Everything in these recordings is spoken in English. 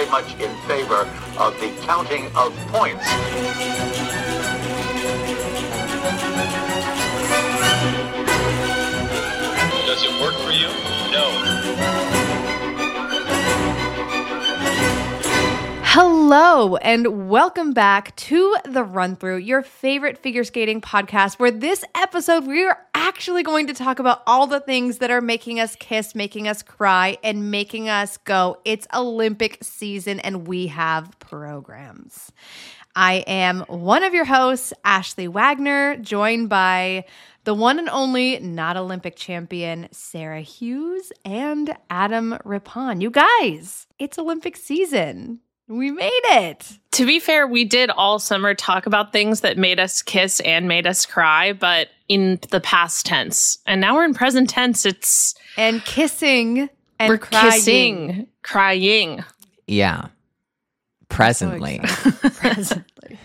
very much in favor of the counting of points. Does it work for you? No. Hello, and welcome back to The Run Through, your favorite figure skating podcast, where this episode we are actually going to talk about all the things that are making us kiss, making us cry, and making us go, it's Olympic season, and we have programs. I am one of your hosts, Ashley Wagner, joined by the one and only not Olympic champion, Sarah Hughes, and Adam Rippon. You guys, it's Olympic season. We made it. To be fair, we did all summer talk about things that made us kiss and made us cry, but in the past tense. And now we're in present tense. And kissing and we're crying. Kissing, crying. Yeah. Presently. Presently.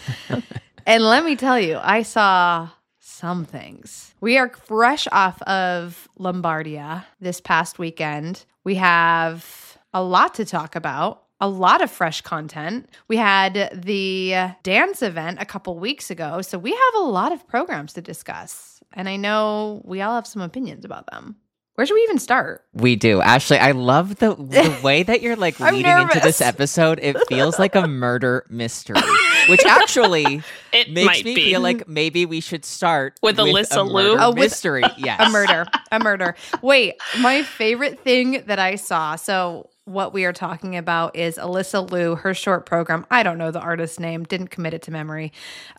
And let me tell you, I saw some things. We are fresh off of Lombardia this past weekend. We have a lot to talk about. A lot of fresh content. We had the dance event a couple weeks ago, so we have a lot of programs to discuss. And I know we all have some opinions about them. Where should we even start? We do. Ashley, I love the way that you're like leading into this episode. It feels like a murder mystery, which actually it makes might me be. feel like maybe we should start with Alyssa a Liu. murder mystery. Yes. A murder. Wait, my favorite thing that I saw. So what we are talking about is Alyssa Liu, her short program. I don't know the artist's name, didn't commit it to memory.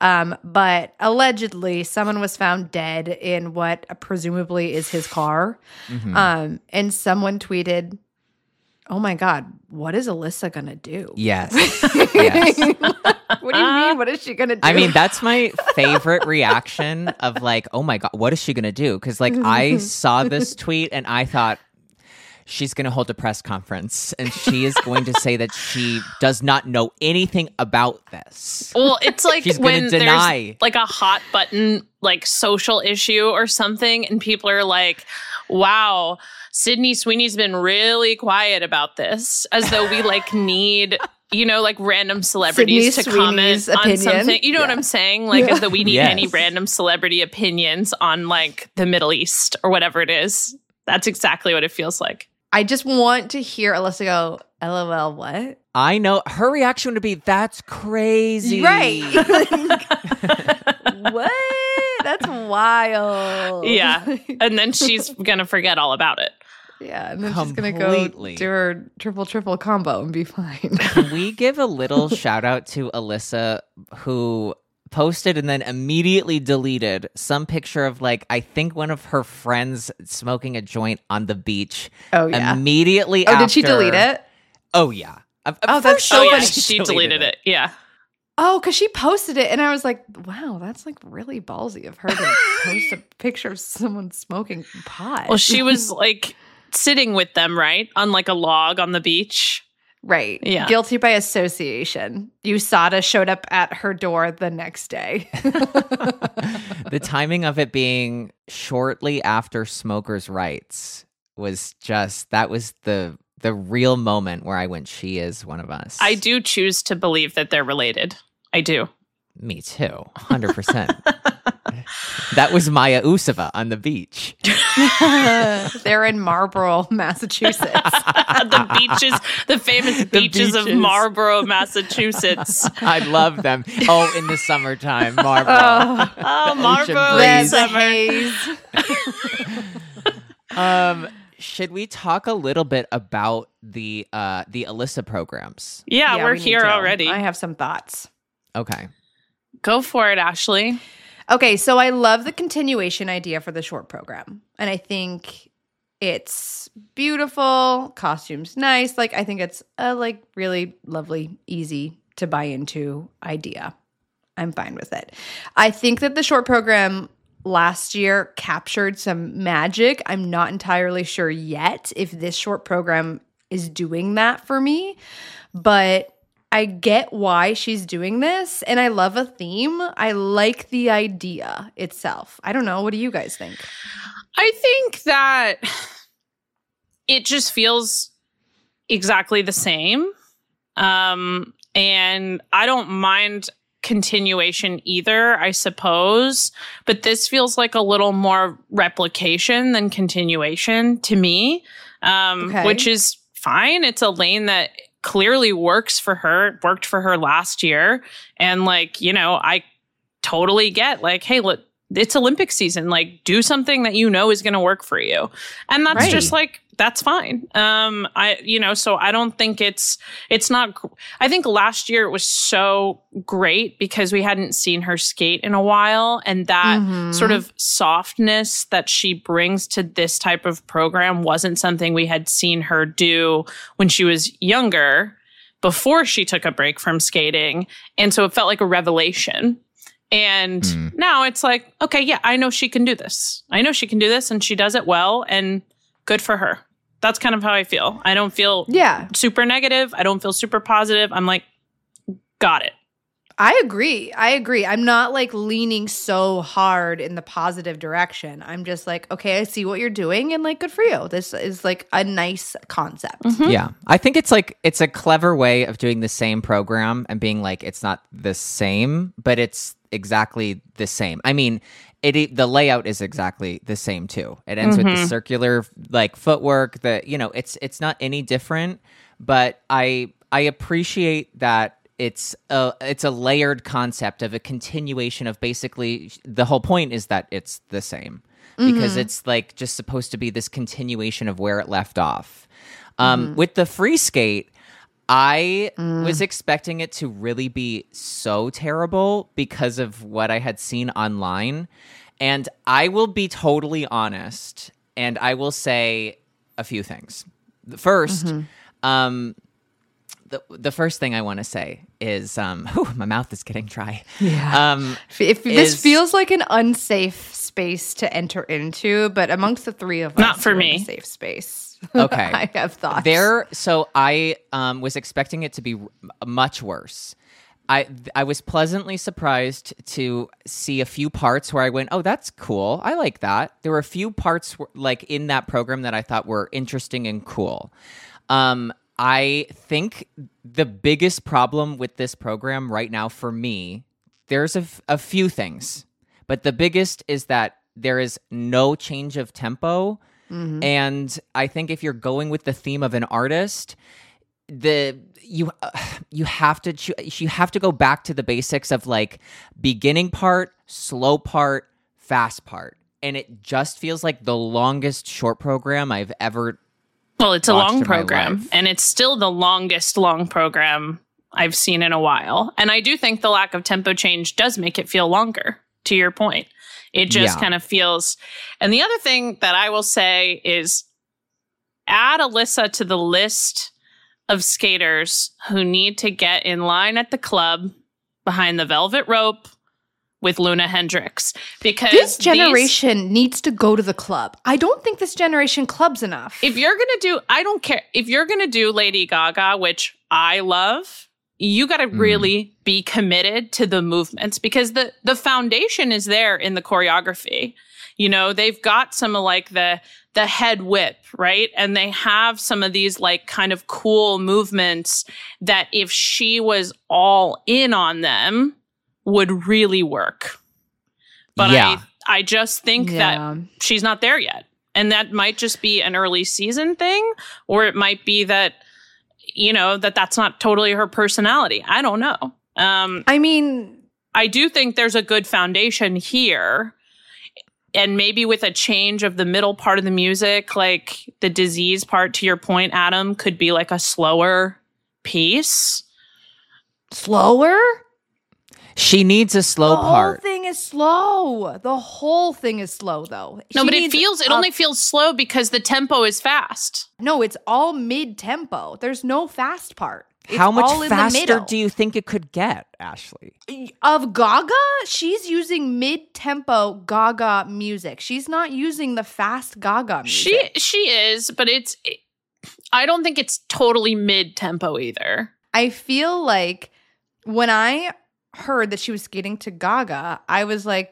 But allegedly, someone was found dead in what presumably is his car. Mm-hmm. And someone tweeted, "Oh my God, what is Alyssa going to do?" Yes. Yes. What do you mean? What is she going to do? I mean, that's my favorite reaction of like, oh my God, what is she going to do? Because like I saw this tweet and I thought, she's going to hold a press conference and she is going to say that she does not know anything about this. Well, it's like she's when deny. There's like a hot button, like social issue or something, and people are like, wow, Sydney Sweeney's been really quiet about this, as though we like need, you know, like random celebrities to comment on something. You know what I'm saying? Like as though we need any random celebrity opinions on like the Middle East or whatever it is. That's exactly what it feels like. I just want to hear Alyssa go, LOL, what? I know. Her reaction would be, that's crazy. Right. What? That's wild. Yeah. And then she's going to forget all about it. Yeah. And then she's going to go do her triple combo and be fine. Can we give a little shout out to Alyssa, who posted and then immediately deleted some picture of like, I think one of her friends smoking a joint on the beach. Oh, yeah. Immediately after. Oh, did she delete it? Oh, yeah. That's so funny. She deleted it. Yeah. Oh, because she posted it and I was like, wow, that's like really ballsy of her to post a picture of someone smoking pot. Well, she was like sitting with them, right? On like a log on the beach. Right. Yeah. Guilty by association. USADA showed up at her door the next day. The timing of it being shortly after smokers' rights was just, that was the real moment where I went, she is one of us. I do choose to believe that they're related. I do. Me too. 100%. That was Maya Usova on the beach. They're in Marlborough, Massachusetts. The famous beaches of Marlborough, Massachusetts. I love them. Oh, in the summertime, Marlborough. Oh, Marlborough in summer. Should we talk a little bit about the Alyssa programs? Yeah, we're here already. I have some thoughts. Okay. Go for it, Ashley. Okay, so I love the continuation idea for the short program. And I think it's beautiful, costumes nice. Like I think it's a like really lovely, easy to buy into idea. I'm fine with it. I think that the short program last year captured some magic. I'm not entirely sure yet if this short program is doing that for me, but I get why she's doing this, and I love a theme. I like the idea itself. I don't know. What do you guys think? I think that it just feels exactly the same. And I don't mind continuation either, I suppose. But this feels like a little more replication than continuation to me, which is fine. It's a lane that clearly works for her. It worked for her last year. And like, you know, I totally get like, hey, look, it's Olympic season. Like, do something that you know is going to work for you. And that's just like, that's fine. So I don't think it's not, I think last year it was so great because we hadn't seen her skate in a while. And that sort of softness that she brings to this type of program wasn't something we had seen her do when she was younger, before she took a break from skating. And so it felt like a revelation. And now it's like, okay, yeah, I know she can do this. I know she can do this and she does it well, and good for her. That's kind of how I feel. I don't feel super negative. I don't feel super positive. I'm like, got it. I agree. I'm not like leaning so hard in the positive direction. I'm just like, okay, I see what you're doing and like, good for you. This is like a nice concept. Yeah. I think it's like, it's a clever way of doing the same program and being like, it's not the same, but it's exactly the same. I mean, the layout is exactly the same too. It ends with the circular like footwork that, you know, it's not any different, but I appreciate that it's a layered concept of a continuation of basically the whole point is that it's the same because it's like just supposed to be this continuation of where it left off. With the free skate, I was expecting it to really be so terrible because of what I had seen online. And I will be totally honest, and I will say a few things. First, the first thing I want to say is, my mouth is getting dry. Yeah. This feels like an unsafe space to enter into, but amongst the three of us, not for me, a safe space. Okay. I have thoughts. So I was expecting it to be much worse. I was pleasantly surprised to see a few parts where I went, oh, that's cool. I like that. There were a few parts like in that program that I thought were interesting and cool. I think the biggest problem with this program right now for me, there's a few things, but the biggest is that there is no change of tempo. And I think if you're going with the theme of an artist, you have to go back to the basics of like beginning part, slow part, fast part. And it just feels like the longest short program I've ever Well, it's a long program, and it's still the longest long program I've seen in a while. And I do think the lack of tempo change does make it feel longer, to your point. It just kind of feels... And the other thing that I will say is add Alyssa to the list of skaters who need to get in line at the club behind the velvet rope with Luna Hendricks, because this generation needs to go to the club. I don't think this generation clubs enough. If you're going to do, I don't care. If you're going to do Lady Gaga, which I love, you got to really be committed to the movements, because the foundation is there in the choreography. You know, they've got some of like the head whip, right? And they have some of these like kind of cool movements that if she was all in on them, would really work. But I just think that she's not there yet. And that might just be an early season thing, or it might be that, you know, that's not totally her personality. I don't know. I mean, I do think there's a good foundation here. And maybe with a change of the middle part of the music, like the disease part, to your point, Adam, could be like a slower piece. Slower? She needs a slow part. The whole thing is slow. The whole thing is slow, though. No, but it only feels slow because the tempo is fast. No, it's all mid-tempo. There's no fast part. It's How much all faster do you think it could get, Ashley? Of Gaga, she's using mid-tempo Gaga music. She's not using the fast Gaga music. She is, but I don't think it's totally mid-tempo either. I feel like when I heard that she was skating to Gaga, I was like,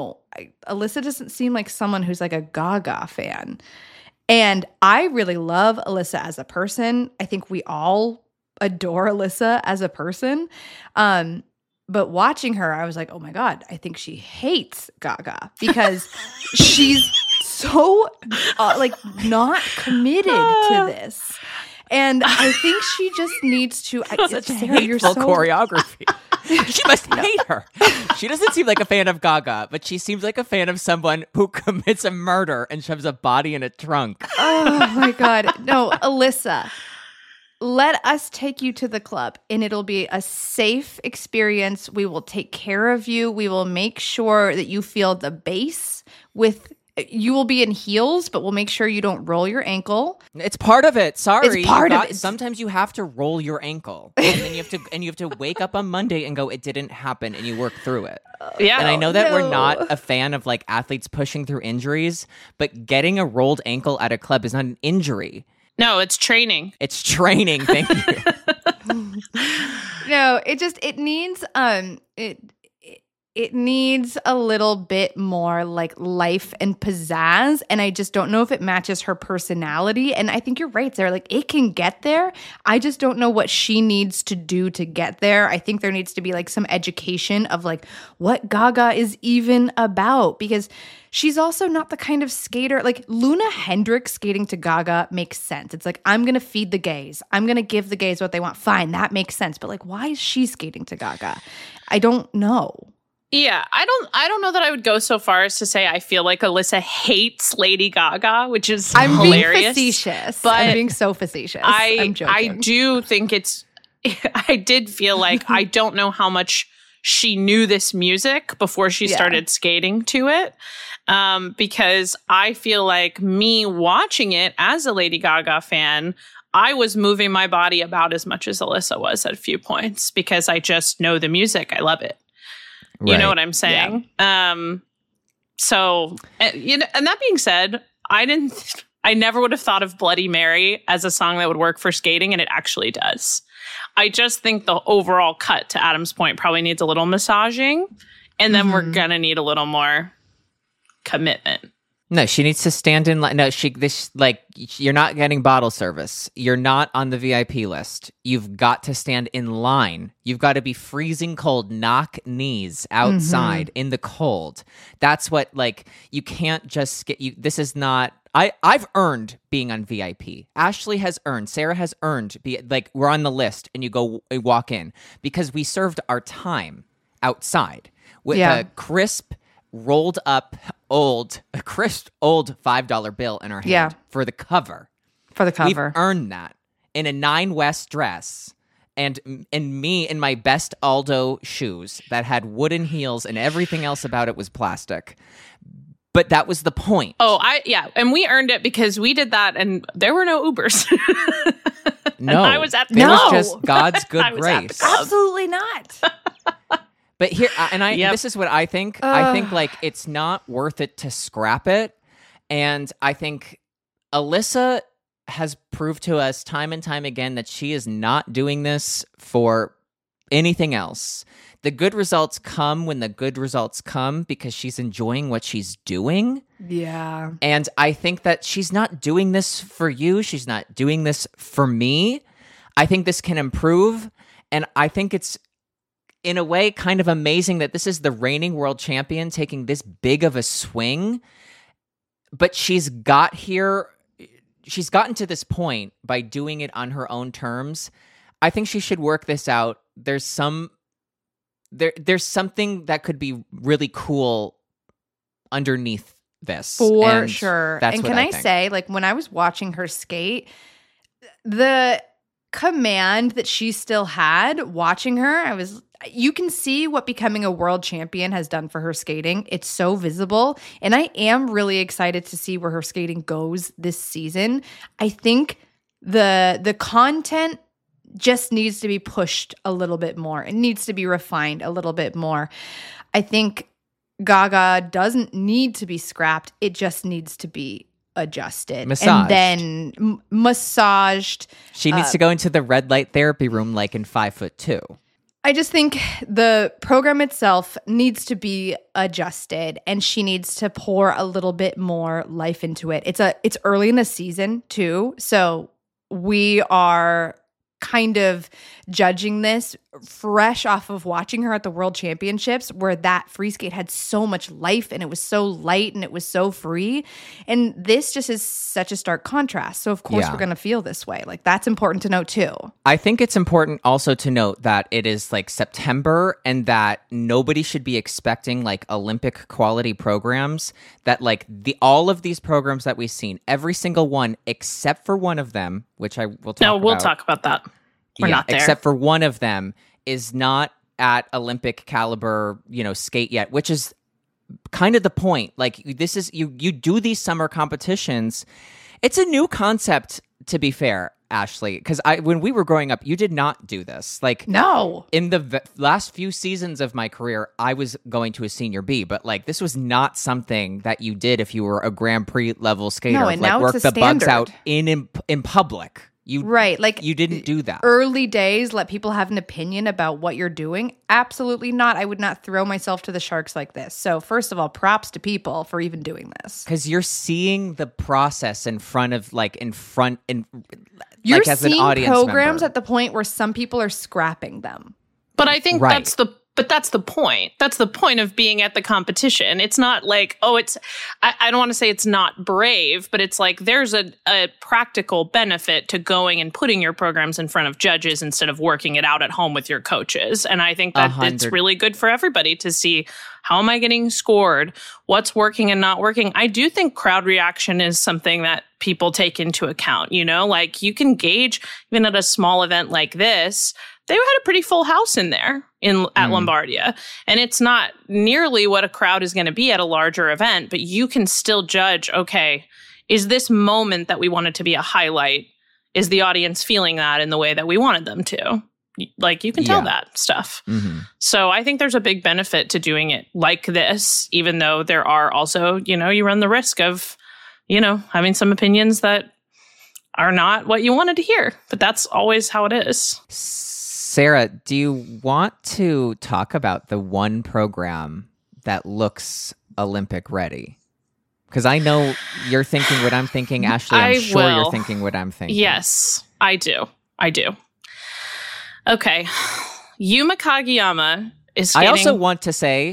Alyssa doesn't seem like someone who's like a Gaga fan. And I really love Alyssa as a person. I think we all adore Alyssa as a person. But watching her, I was like, oh my God, I think she hates Gaga because she's so like not committed to this. And I think she just needs to. Such Sarah, you're hateful so choreography. She must hate her. She doesn't seem like a fan of Gaga, but she seems like a fan of someone who commits a murder and shoves a body in a trunk. Oh my God. No, Alyssa, let us take you to the club and it'll be a safe experience. We will take care of you. We will make sure that you feel the bass you will be in heels, but we'll make sure you don't roll your ankle. It's part of it. Sorry. It's part of it. Sometimes you have to roll your ankle. And then you have to wake up on Monday and go, it didn't happen, and you work through it. Yeah. And I know that we're No. not a fan of like athletes pushing through injuries, but getting a rolled ankle at a club is not an injury. No, it's training. It's training. Thank you. No, it needs it needs a little bit more like life and pizzazz, and I just don't know if it matches her personality. And I think you're right, Sarah. Like, it can get there. I just don't know what she needs to do to get there. I think there needs to be like some education of like what Gaga is even about, because she's also not the kind of skater like Luna Hendricks skating to Gaga makes sense. It's like, I'm going to feed the gays. I'm going to give the gays what they want. Fine, that makes sense. But like, why is she skating to Gaga? I don't know. Yeah, I don't know that I would go so far as to say I feel like Alyssa hates Lady Gaga, which is I'm hilarious. being facetious. but I'm being so facetious. I'm joking. I do think I did feel like I don't know how much she knew this music before she started skating to it. Because I feel like me watching it as a Lady Gaga fan, I was moving my body about as much as Alyssa was at a few points because I just know the music. I love it. You know what I'm saying? Yeah. So, you know, and that being said, I never would have thought of Bloody Mary as a song that would work for skating, and it actually does. I just think the overall cut, to Adam's point, probably needs a little massaging, and then we're gonna need a little more commitment. No, she needs to stand in line. No, you're not getting bottle service. You're not on the VIP list. You've got to stand in line. You've got to be freezing cold, knock knees outside in the cold. That's what, like, you can't just get you. This is not, I've earned being on VIP. Ashley has earned, Sarah has earned, we're on the list and you walk in because we served our time outside with a crisp, rolled up old $5 bill in our hand for the cover. We've earned that in a 9 West dress and me in my best Aldo shoes that had wooden heels and everything else about it was plastic. But that was the point. And we earned it because we did that and there were no Ubers. No. I was at the It was just God's good grace. Absolutely not. But here, this is what I think. I think like it's not worth it to scrap it. And I think Alyssa has proved to us time and time again that she is not doing this for anything else. The good results come when the good results come because she's enjoying what she's doing. Yeah. And I think that she's not doing this for you. She's not doing this for me. I think this can improve. And I think it's, in a way, kind of amazing that this is the reigning world champion taking this big of a swing. But she's gotten to this point by doing it on her own terms. I think she should work this out. There's something that could be really cool underneath this. For sure. That's and what can I think. say, like, when I was watching her skate, the command that she still had watching her, you can see what becoming a world champion has done for her skating. It's so visible. And I am really excited to see where her skating goes this season. I think the content just needs to be pushed a little bit more. It needs to be refined a little bit more. I think Gaga doesn't need to be scrapped. It just needs to be adjusted. Massaged. And then massaged. She needs to go into the red light therapy room like in 5'2". I just think the program itself needs to be adjusted and she needs to pour a little bit more life into it. It's early in the season too. So we are kind of judging this fresh off of watching her at the World Championships, where that free skate had so much life and it was so light and it was so free. And this just is such a stark contrast. So of course we're going to feel this way. Like, that's important to note too. I think it's important also to note that it is like September and that nobody should be expecting like Olympic quality programs, that like all of these programs that we've seen, every single one except for one of them, which I will talk about. We'll talk about that. We're not there. Except for one of them is not at Olympic caliber, skate yet, which is kind of the point. Like, this is, you do these summer competitions. It's a new concept, to be fair, Ashley, because when we were growing up, you did not do this. Like, no. In the last few seasons of my career, I was going to a senior B, but like, this was not something that you did if you were a Grand Prix level skater. No, and like, now work it's a the bugs standard. out in public. Right. Like, you didn't do that. Early days, let people have an opinion about what you're doing. Absolutely not. I would not throw myself to the sharks like this. So first of all, props to people for even doing this. Because you're seeing the process in front of, like, you're as seeing an audience programs member. at the point where some people are scrapping them. But I think Right. that's the point. That's the point of being at the competition. It's not like, I don't want to say it's not brave, but it's like there's a practical benefit to going and putting your programs in front of judges instead of working it out at home with your coaches. And I think that it's really good for everybody to see, how am I getting scored? What's working and not working? I do think crowd reaction is something that people take into account. Like, you can gauge, even at a small event like this, they had a pretty full house in there at Lombardia. And it's not nearly what a crowd is going to be at a larger event, but you can still judge, okay, is this moment that we wanted to be a highlight, is the audience feeling that in the way that we wanted them to? Like, you can tell that stuff. Mm-hmm. So I think there's a big benefit to doing it like this, even though there are also, you run the risk of, having some opinions that are not what you wanted to hear. But that's always how it is. Sarah, do you want to talk about the one program that looks Olympic ready? Because I know you're thinking what I'm thinking, Ashley. I'm sure you're thinking what I'm thinking. Yes, I do. Okay. Yuma Kageyama is skating. I also want to say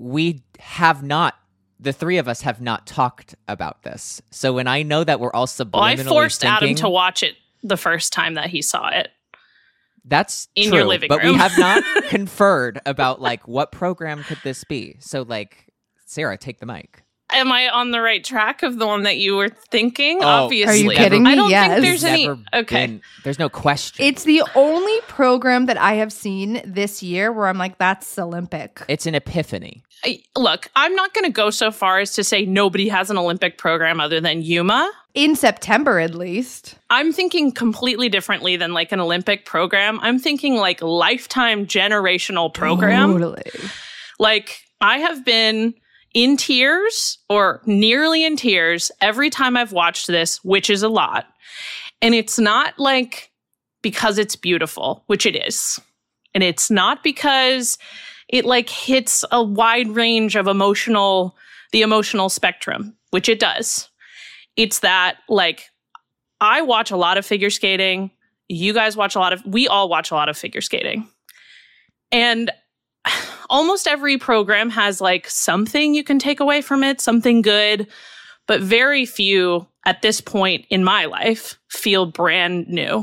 the three of us have not talked about this. So when I know that we're all subliminally I forced thinking, Adam to watch it the first time that he saw it. That's in true, your living but room. we have not conferred about, like, what program could this be. So, like, Sarah, take the mic. Am I on the right track of the one that you were thinking? Oh, Obviously. Are you kidding me? I don't Yes. think there's any. Never Okay. been- there's no question. It's the only program that I have seen this year where I'm like, that's Olympic. It's an epiphany. Look, I'm not going to go so far as to say nobody has an Olympic program other than Yuma. In September, at least. I'm thinking completely differently than like an Olympic program. I'm thinking like lifetime generational program. Totally. Like, I have been in tears or nearly in tears every time I've watched this, which is a lot. And it's not like because it's beautiful, which it is. And it's not because it like hits a wide range of the emotional spectrum, which it does. It's that, like, I watch a lot of figure skating. You guys we all watch a lot of figure skating. And almost every program has like something you can take away from it, something good, but very few at this point in my life feel brand new.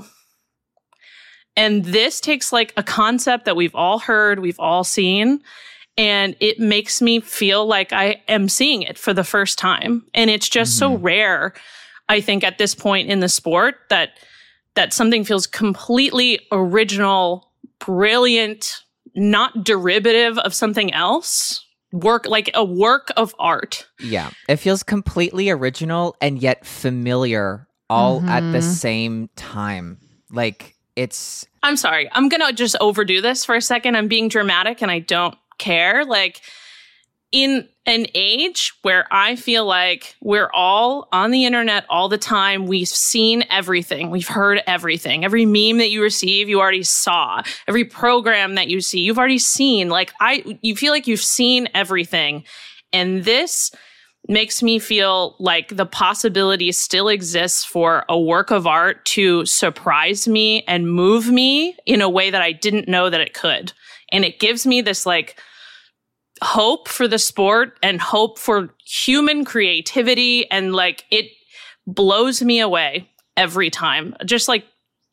And this takes like a concept that we've all heard, we've all seen, and it makes me feel like I am seeing it for the first time. And it's just so rare, I think, at this point in the sport that something feels completely original, brilliant, not derivative of something else. Like a work of art. Yeah. It feels completely original and yet familiar all at the same time. Like, I'm sorry. I'm going to just overdo this for a second. I'm being dramatic and I don't care. Like, in an age where I feel like we're all on the internet all the time, we've seen everything. We've heard everything. Every meme that you receive, you already saw. Every program that you see, you've already seen. Like, you feel like you've seen everything. And this makes me feel like the possibility still exists for a work of art to surprise me and move me in a way that I didn't know that it could. And it gives me this like hope for the sport and hope for human creativity. And like, it blows me away every time. Just like,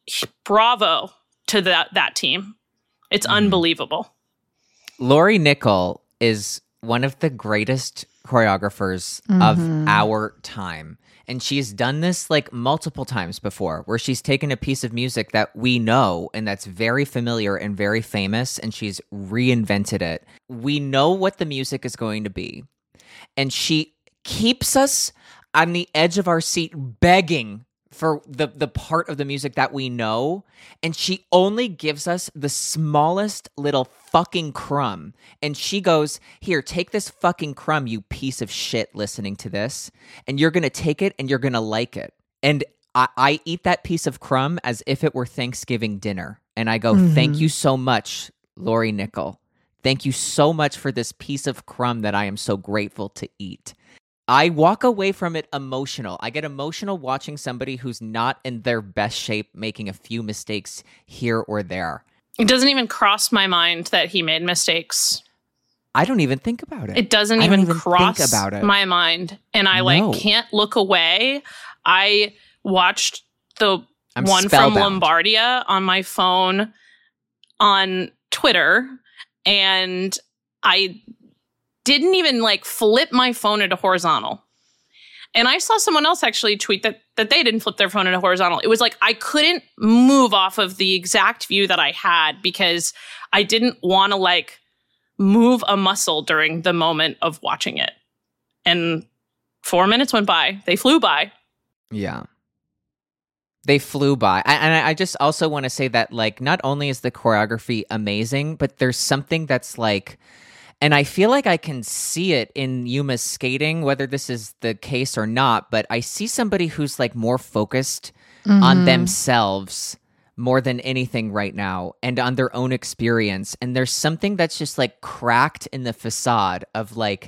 bravo to that team. It's unbelievable. Lori Nickel is one of the greatest choreographers of our time. And she's done this like multiple times before, where she's taken a piece of music that we know and that's very familiar and very famous, and she's reinvented it. We know what the music is going to be. And she keeps us on the edge of our seat begging for the part of the music that we know, and she only gives us the smallest little fucking crumb. And she goes, here, take this fucking crumb, you piece of shit listening to this, and you're going to take it and you're going to like it. And I eat that piece of crumb as if it were Thanksgiving dinner. And I go, thank you so much, Lori Nickel. Thank you so much for this piece of crumb that I am so grateful to eat. I walk away from it emotional. I get emotional watching somebody who's not in their best shape making a few mistakes here or there. It doesn't even cross my mind that he made mistakes. I don't even think about it. It doesn't even cross about it. my mind. And I like can't look away. I watched the one from Lombardia on my phone on Twitter, and I didn't even like flip my phone into horizontal. And I saw someone else actually tweet that they didn't flip their phone into horizontal. It was like I couldn't move off of the exact view that I had because I didn't want to like move a muscle during the moment of watching it. And 4 minutes went by. They flew by. Yeah. They flew by. And I just also want to say that like not only is the choreography amazing, but there's something that's like, and I feel like I can see it in Yuma's skating, whether this is the case or not, but I see somebody who's like more focused on themselves more than anything right now and on their own experience. And there's something that's just like cracked in the facade of like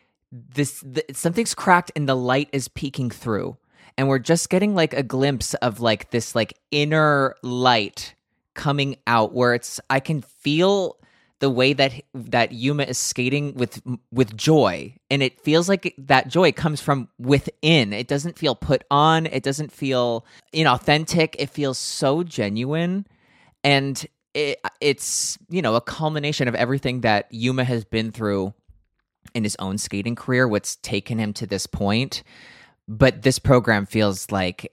something's cracked and the light is peeking through. And we're just getting like a glimpse of like this like inner light coming out where I can feel the way that Yuma is skating with joy, and it feels like that joy comes from within. It doesn't feel put on. It doesn't feel inauthentic. It feels so genuine, and it's a culmination of everything that Yuma has been through in his own skating career, what's taken him to this point. But this program feels like,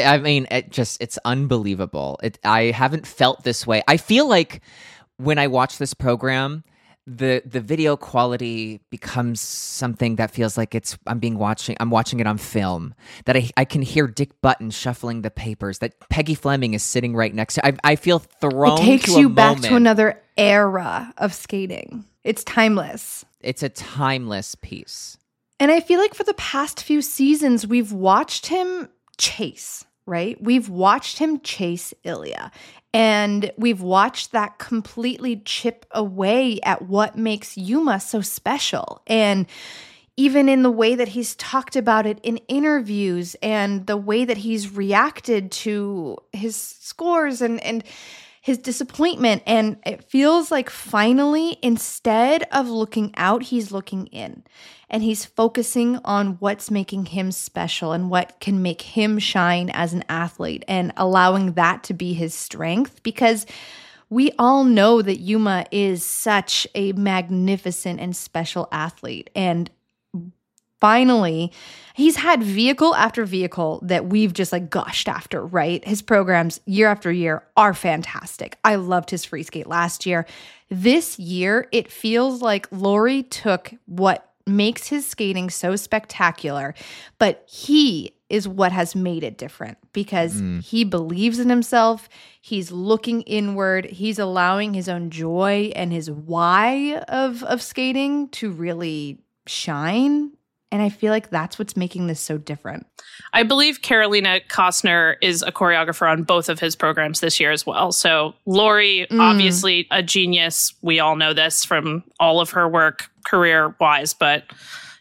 it's unbelievable. I haven't felt this way. I feel like when I watch this program, the video quality becomes something that feels like I'm watching it on film, that I can hear Dick Button shuffling the papers, that Peggy Fleming is sitting right next to. I feel thrown to a moment. It takes you back to another era of skating. It's timeless. It's a timeless piece. And I feel like for the past few seasons, we've watched him chase, right? We've watched him chase Ilya. And we've watched that completely chip away at what makes Yuma so special. And even in the way that he's talked about it in interviews and the way that he's reacted to his scores and his disappointment. And it feels like finally, instead of looking out, he's looking in. And he's focusing on what's making him special and what can make him shine as an athlete and allowing that to be his strength, because we all know that Yuma is such a magnificent and special athlete. And finally, he's had vehicle after vehicle that we've just like gushed after, right? His programs year after year are fantastic. I loved his free skate last year. This year, it feels like Lori took what makes his skating so spectacular, but he is what has made it different because he believes in himself. He's looking inward. He's allowing his own joy and his why of skating to really shine. And I feel like that's what's making this so different. I believe Carolina Kostner is a choreographer on both of his programs this year as well. So Lori, obviously a genius. We all know this from all of her work career-wise. But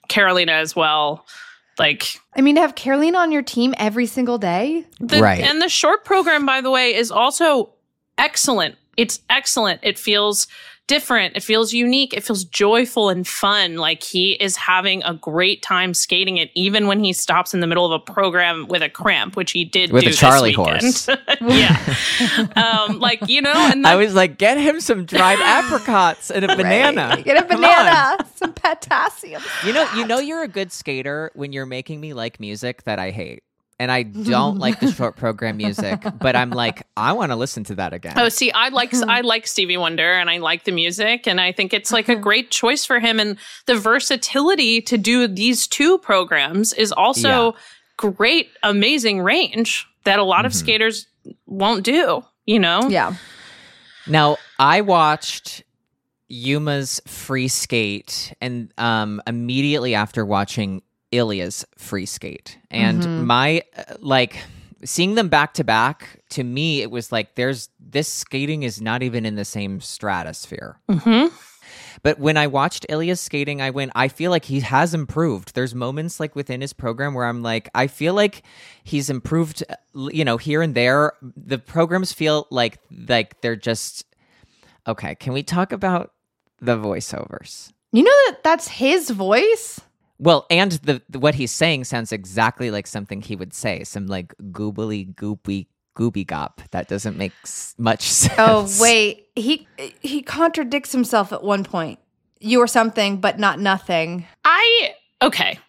Carolina as well. Like, I mean, to have Carolina on your team every single day. Right. And the short program, by the way, is also excellent. It's excellent. It feels different. It feels unique. It feels joyful and fun. Like he is having a great time skating it, even when he stops in the middle of a program with a cramp, which he did With do a Charlie this weekend. horse. Yeah. Like, you know, and I was like, get him some dried apricots and a banana. Get a Come banana, some potassium. on. You know you're a good skater when you're making me like music that I hate. And I don't like the short program music, but I'm like, I want to listen to that again. Oh, see, I like Stevie Wonder and I like the music, and I think it's like a great choice for him. And the versatility to do these two programs is also great, amazing range that a lot of skaters won't do, you know? Yeah. Now, I watched Yuma's free skate, and immediately after watching Ilya's free skate, and my seeing them back to back, to me it was like this skating is not even in the same stratosphere. But when I watched Ilya's skating, I feel like he has improved. There's moments like within his program where I'm like, I feel like he's improved, you know, here and there. The programs feel like they're just okay. Can we talk about the voiceovers? You know that's his voice? Well, and the what he's saying sounds exactly like something he would say, some like goobly goopy gooby gop. That doesn't make much sense. Oh, wait. He contradicts himself at one point. You are something, but not nothing. Okay.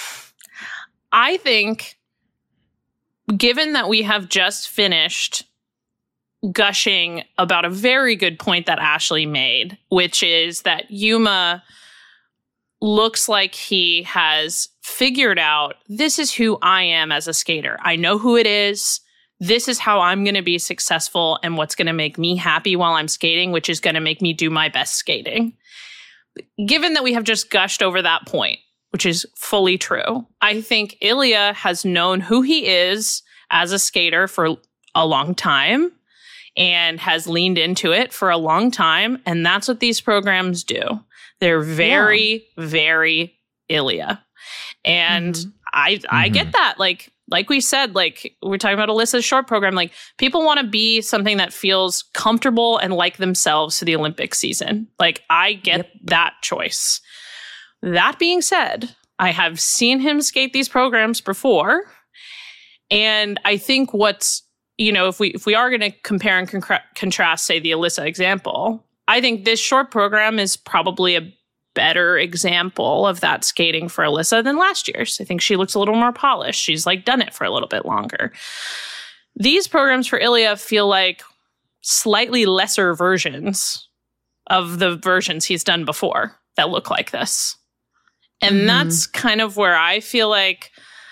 I think, given that we have just finished gushing about a very good point that Ashley made, which is that Yuma looks like he has figured out, this is who I am as a skater. I know who it is. This is how I'm going to be successful and what's going to make me happy while I'm skating, which is going to make me do my best skating. Given that we have just gushed over that point, which is fully true, I think Ilya has known who he is as a skater for a long time and has leaned into it for a long time. And that's what these programs do. They're very, very Ilya. And I get that. Like we said, like we're talking about Alyssa's short program, like people want to be something that feels comfortable and like themselves to the Olympic season. Like I get that choice. That being said, I have seen him skate these programs before. And I think what's, you know, if we are going to compare and contrast, say, the Alyssa example, I think this short program is probably a better example of that skating for Alyssa than last year's. I think she looks a little more polished. She's like done it for a little bit longer. These programs for Ilya feel like slightly lesser versions of the versions he's done before that look like this. And that's kind of where I feel like,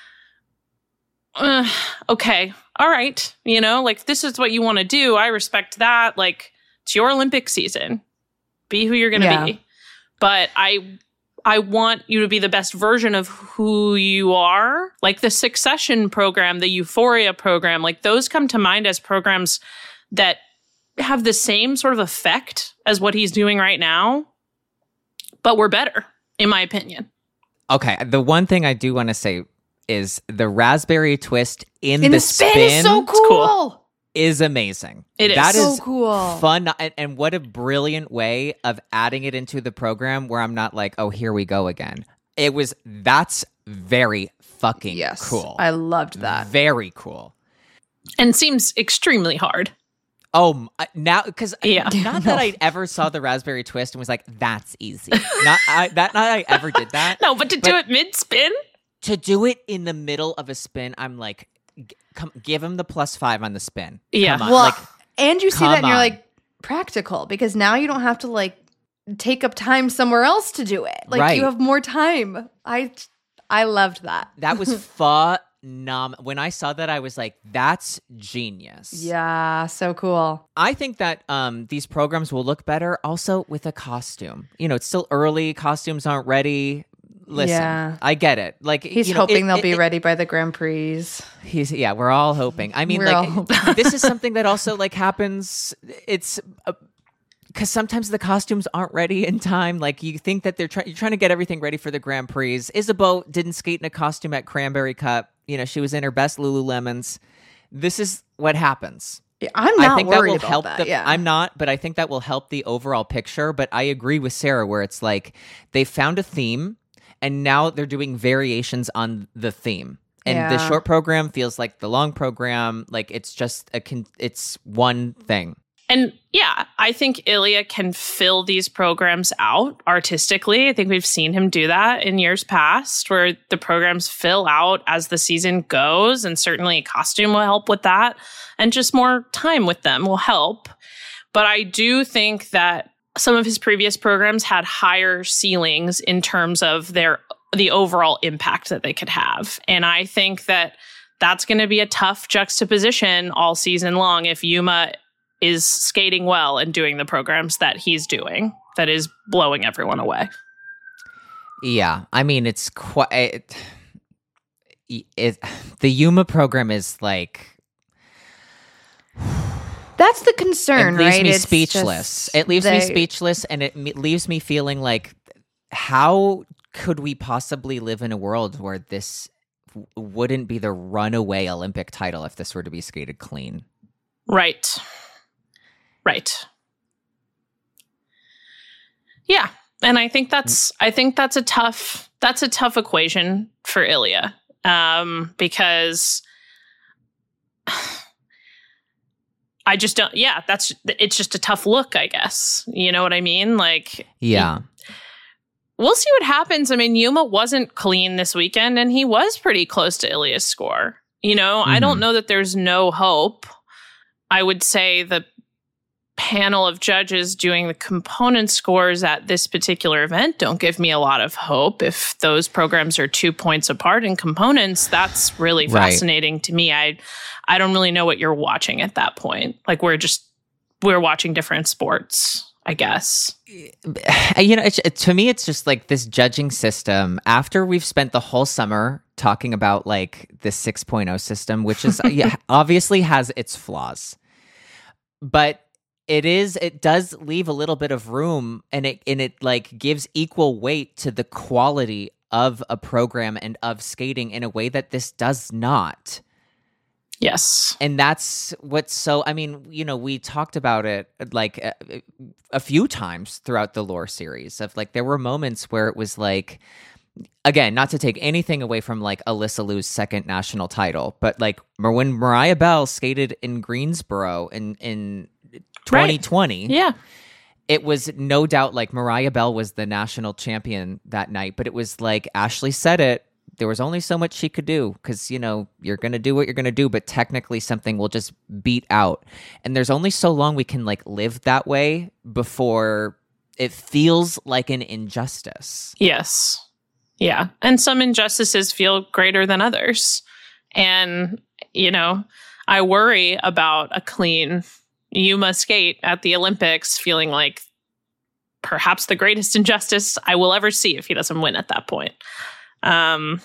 okay, all right, you know, like this is what you want to do. I respect that. Like it's your Olympic season. Be who you're going to be. But I want you to be the best version of who you are. Like the Succession program, the Euphoria program, like those come to mind as programs that have the same sort of effect as what he's doing right now, but we're better, in my opinion. Okay, the one thing I do want to say is the raspberry twist in the spin is so cool. Is amazing. It is. That so is cool. Fun, and what a brilliant way of adding it into the program where I'm not like, oh, here we go again. That's very fucking cool. I loved that. Very cool. And seems extremely hard. Oh, now, because not that I ever saw the raspberry twist and was like, that's easy. Not I ever did that. No, but do it mid-spin? To do it in the middle of a spin, I'm like, give him the +5 on the spin. Yeah. Come on. Well, and you see that and you're on. like, practical, because now you don't have to like take up time somewhere else to do it. Like Right. you have more time. I loved that. That was phenomenal. When I saw that, I was like, that's genius. Yeah, so cool. I think that these programs will look better also with a costume. You know, it's still early. Costumes aren't ready. Listen, Yeah. I get it. Like He's you know, hoping they'll be ready by the Grand Prix. We're all hoping. I mean, We're all like this is something that also like happens. It's because sometimes the costumes aren't ready in time. Like you think that you're trying to get everything ready for the Grand Prix. Isabeau didn't skate in a costume at Cranberry Cup. You know, she was in her best Lululemons. This is what happens. I'm not I think worried that will about help that. Yeah. I'm not, but I think that will help the overall picture. But I agree with Sarah where it's like they found a theme and now they're doing variations on the theme. And the short program feels like the long program. Like it's just it's one thing. And yeah, I think Ilya can fill these programs out artistically. I think we've seen him do that in years past where the programs fill out as the season goes. And certainly costume will help with that. And just more time with them will help. But I do think that some of his previous programs had higher ceilings in terms of the overall impact that they could have. And I think that that's going to be a tough juxtaposition all season long if Yuma is skating well and doing the programs that he's doing, that is blowing everyone away. Yeah, I mean, it's quite... the Yuma program is like... That's the concern, right? It leaves me speechless. It leaves me speechless, and it leaves me feeling like, how could we possibly live in a world where this wouldn't be the runaway Olympic title if this were to be skated clean? Right. Yeah, and I think that's a tough equation for Ilya, because I just don't. Yeah, it's just a tough look, I guess. You know what I mean? Like, yeah. We'll see what happens. I mean, Yuma wasn't clean this weekend, and he was pretty close to Ilya's score. You know, I don't know that there's no hope. I would say the panel of judges doing the component scores at this particular event don't give me a lot of hope. If those programs are 2 points apart in components, that's really fascinating to me. I don't really know what you're watching at that point. Like we're watching different sports, I guess. You know, to me, it's just like this judging system. After we've spent the whole summer talking about like the 6.0 system, which is obviously has its flaws, but it does leave a little bit of room, and it like gives equal weight to the quality of a program and of skating in a way that this does not. Yes. And that's what's so, I mean, you know, we talked about it like a few times throughout the Lore series of like, there were moments where it was like, again, not to take anything away from like Alyssa Liu's second national title, but like when Mariah Bell skated in Greensboro in 2020, yeah, it was no doubt like Mariah Bell was the national champion that night, but it was like Ashley said it, there was only so much she could do because, you know, you're going to do what you're going to do, but technically something will just beat out. And there's only so long we can like live that way before it feels like an injustice. Yes. Yeah. And some injustices feel greater than others. And, you know, I worry about a clean Yuma skate at the Olympics feeling like perhaps the greatest injustice I will ever see if he doesn't win at that point. One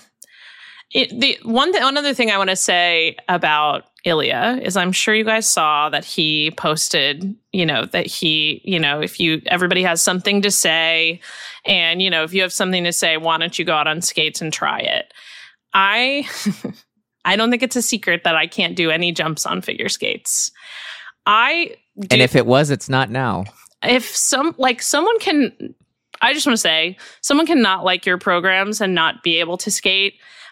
other thing I want to say about Ilya is I'm sure you guys saw that he posted, you know, that he, you know, everybody has something to say, and, you know, if you have something to say, why don't you go out on skates and try it? I don't think it's a secret that I can't do any jumps on figure skates. And if it was, it's not now. If someone can, I just want to say, someone can not like your programs and not be able to skate,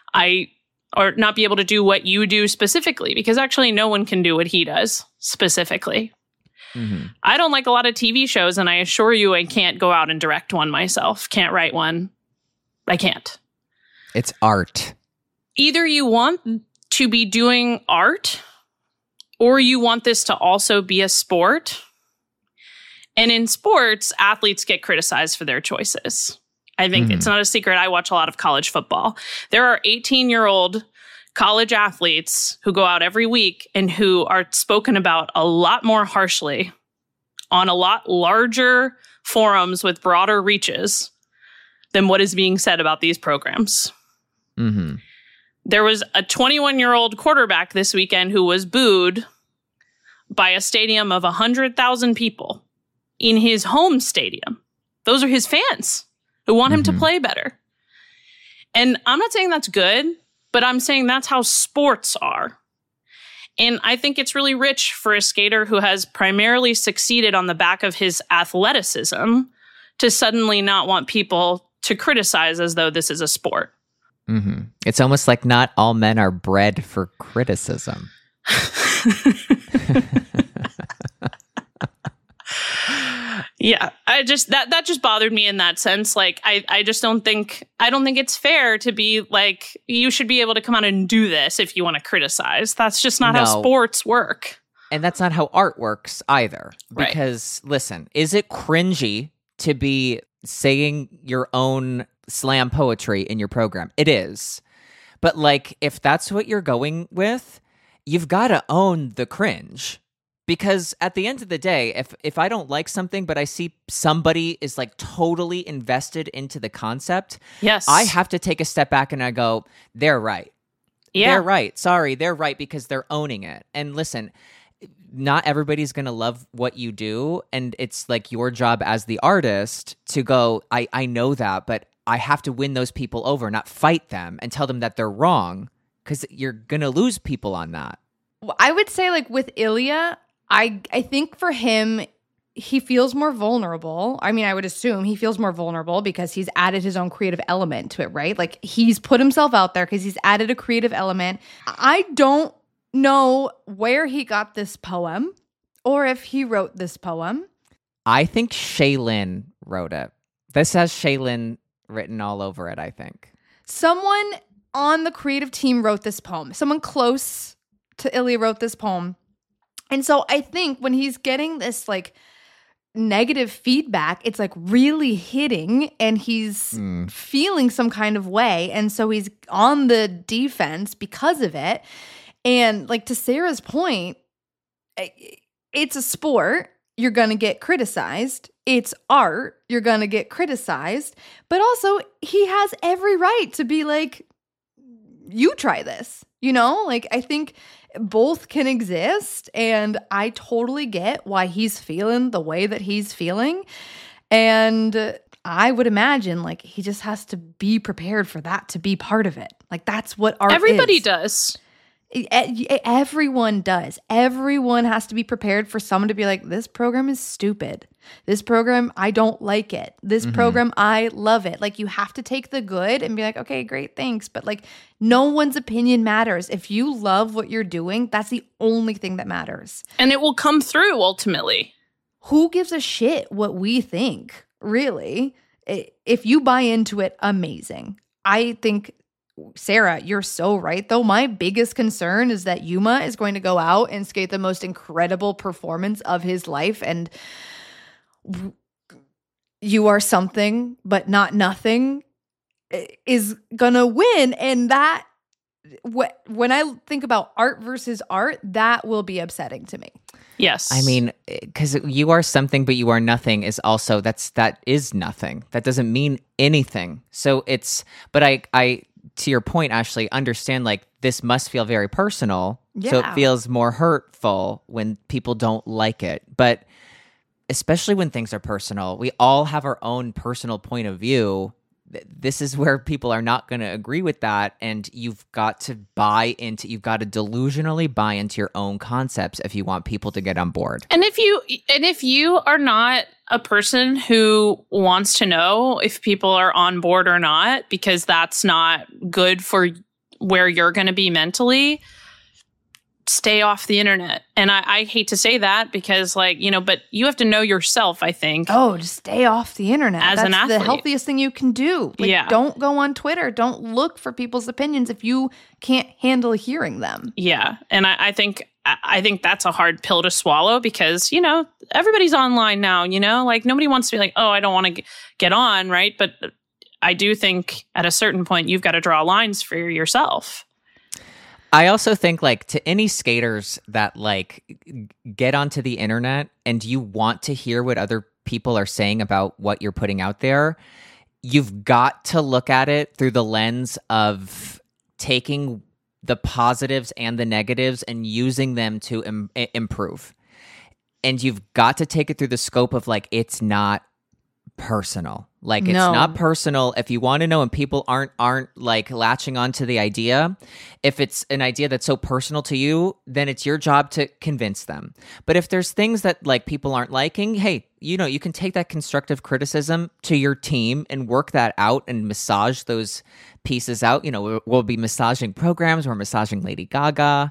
or not be able to do what you do specifically, because actually no one can do what he does specifically. Mm-hmm. I don't like a lot of TV shows, and I assure you I can't go out and direct one myself. Can't write one. I can't. It's art. Either you want to be doing art, or you want this to also be a sport. And in sports, athletes get criticized for their choices. I think it's not a secret. I watch a lot of college football. There are 18-year-old college athletes who go out every week and who are spoken about a lot more harshly on a lot larger forums with broader reaches than what is being said about these programs. Mm-hmm. There was a 21-year-old quarterback this weekend who was booed by a stadium of 100,000 people in his home stadium. Those are his fans who want him to play better. And I'm not saying that's good, but I'm saying that's how sports are. And I think it's really rich for a skater who has primarily succeeded on the back of his athleticism to suddenly not want people to criticize as though this is a sport. Mm-hmm. It's almost like not all men are bred for criticism. Yeah, that just bothered me in that sense. Like, I don't think it's fair to be like, you should be able to come out and do this if you want to criticize. That's just not how sports work. And that's not how art works either. Right. Because listen, is it cringy to be saying your own slam poetry in your program? It is. But like, if that's what you're going with, you've got to own the cringe. Because at the end of the day, if I don't like something, but I see somebody is like totally invested into the concept, yes, I have to take a step back and I go, they're right. Yeah. They're right. Sorry, they're right because they're owning it. And listen, not everybody's going to love what you do. And it's like your job as the artist to go, I know that, but I have to win those people over, not fight them and tell them that they're wrong, because you're going to lose people on that. I would say, like, with Ilya, I think for him, he feels more vulnerable. I mean, I would assume he feels more vulnerable because he's added his own creative element to it, right? Like, he's put himself out there because he's added a creative element. I don't know where he got this poem or if he wrote this poem. I think Shaylin wrote it. This has Shaylin written all over it, I think. Someone on the creative team wrote this poem. Someone close to Ilya wrote this poem. And so I think when he's getting this like negative feedback, it's like really hitting and he's feeling some kind of way. And so he's on the defense because of it. And like, to Sarah's point, it's a sport. You're going to get criticized. It's art. You're going to get criticized. But also, he has every right to be like, you try this, you know? Like, I think both can exist, and I totally get why he's feeling the way that he's feeling. And I would imagine, like, he just has to be prepared for that to be part of it. Like, that's what art Everybody is. does. Everyone does. Everyone has to be prepared for someone to be like, this program is stupid. This program, I don't like it. This program, I love it. Like, you have to take the good and be like, okay, great, thanks. But like, no one's opinion matters. If you love what you're doing, that's the only thing that matters. And it will come through ultimately. Who gives a shit what we think, really? If you buy into it, amazing. I think, Sarah, you're so right, though. My biggest concern is that Yuma is going to go out and skate the most incredible performance of his life, and You Are Something But Not Nothing is gonna win. And that, when I think about art versus art, that will be upsetting to me. Yes. I mean, because you are something, but you are nothing is also, that is nothing. That doesn't mean anything. So it's, but I to your point, Ashley, understand like this must feel very personal. Yeah. So it feels more hurtful when people don't like it. But especially when things are personal, we all have our own personal point of view. This is where people are not going to agree with that. And you've got to delusionally buy into your own concepts if you want people to get on board. And if you are not a person who wants to know if people are on board or not, because that's not good for where you're going to be mentally, stay off the internet. And I hate to say that because, like, you know, but you have to know yourself, I think. Oh, just stay off the internet. As an That's the athlete. healthiest thing you can do. Like, Yeah. Don't go on Twitter. Don't look for people's opinions if you can't handle hearing them. Yeah. And I think that's a hard pill to swallow because, you know, everybody's online now, you know, like nobody wants to be like, oh, I don't want to get on. Right. But I do think at a certain point, you've got to draw lines for yourself. I also think like to any skaters that like get onto the internet and you want to hear what other people are saying about what you're putting out there, you've got to look at it through the lens of taking the positives and the negatives and using them to improve. And you've got to take it through the scope of like, it's not personal. Like it's No. not personal. If you want to know and people aren't like latching onto the idea, if it's an idea that's so personal to you, then it's your job to convince them. But if there's things that like people aren't liking, hey, you know, you can take that constructive criticism to your team and work that out and massage those pieces out. You know, we'll be massaging programs, we're massaging Lady Gaga.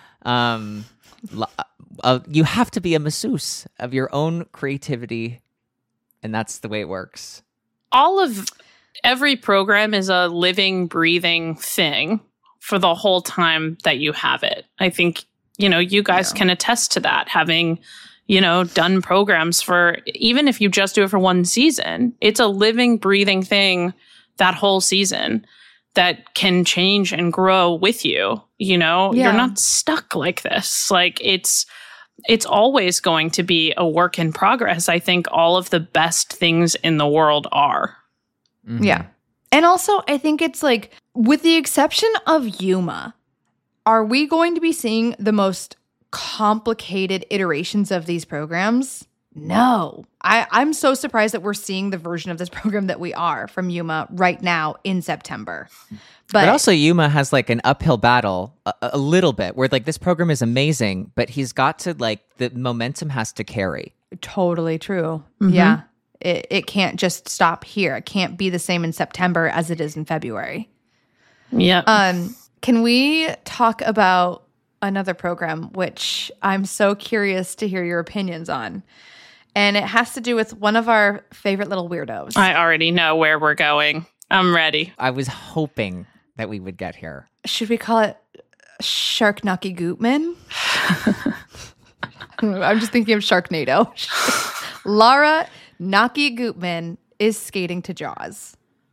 You have to be a masseuse of your own creativity, and that's the way it works. Every program is a living, breathing thing for the whole time that you have it. I think, you know, you guys can attest to that, having, you know, done programs for, even if you just do it for one season, it's a living, breathing thing that whole season that can change and grow with you. You know, Yeah. you're not stuck like this. Like it's always going to be a work in progress. I think all of the best things in the world are. Mhm. Yeah. And also, I think it's like, with the exception of Yuma, are we going to be seeing the most complicated iterations of these programs? No. I'm so surprised that we're seeing the version of this program that we are from Yuma right now in September. But also Yuma has like an uphill battle a little bit where like this program is amazing, but he's got to like, the momentum has to carry. Totally true. Mm-hmm. Yeah. It can't just stop here. It can't be the same in September as it is in February. Yeah. Can we talk about another program, which I'm so curious to hear your opinions on? And it has to do with one of our favorite little weirdos. I already know where we're going. I'm ready. I was hoping that we would get here. Should we call it Shark Nucky Goopman? I'm just thinking of Sharknado. Lara Naki Goopman is skating to Jaws.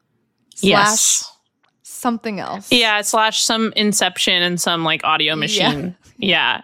Yes. Something else. Yeah, / some Inception and some like audio machine. Yeah.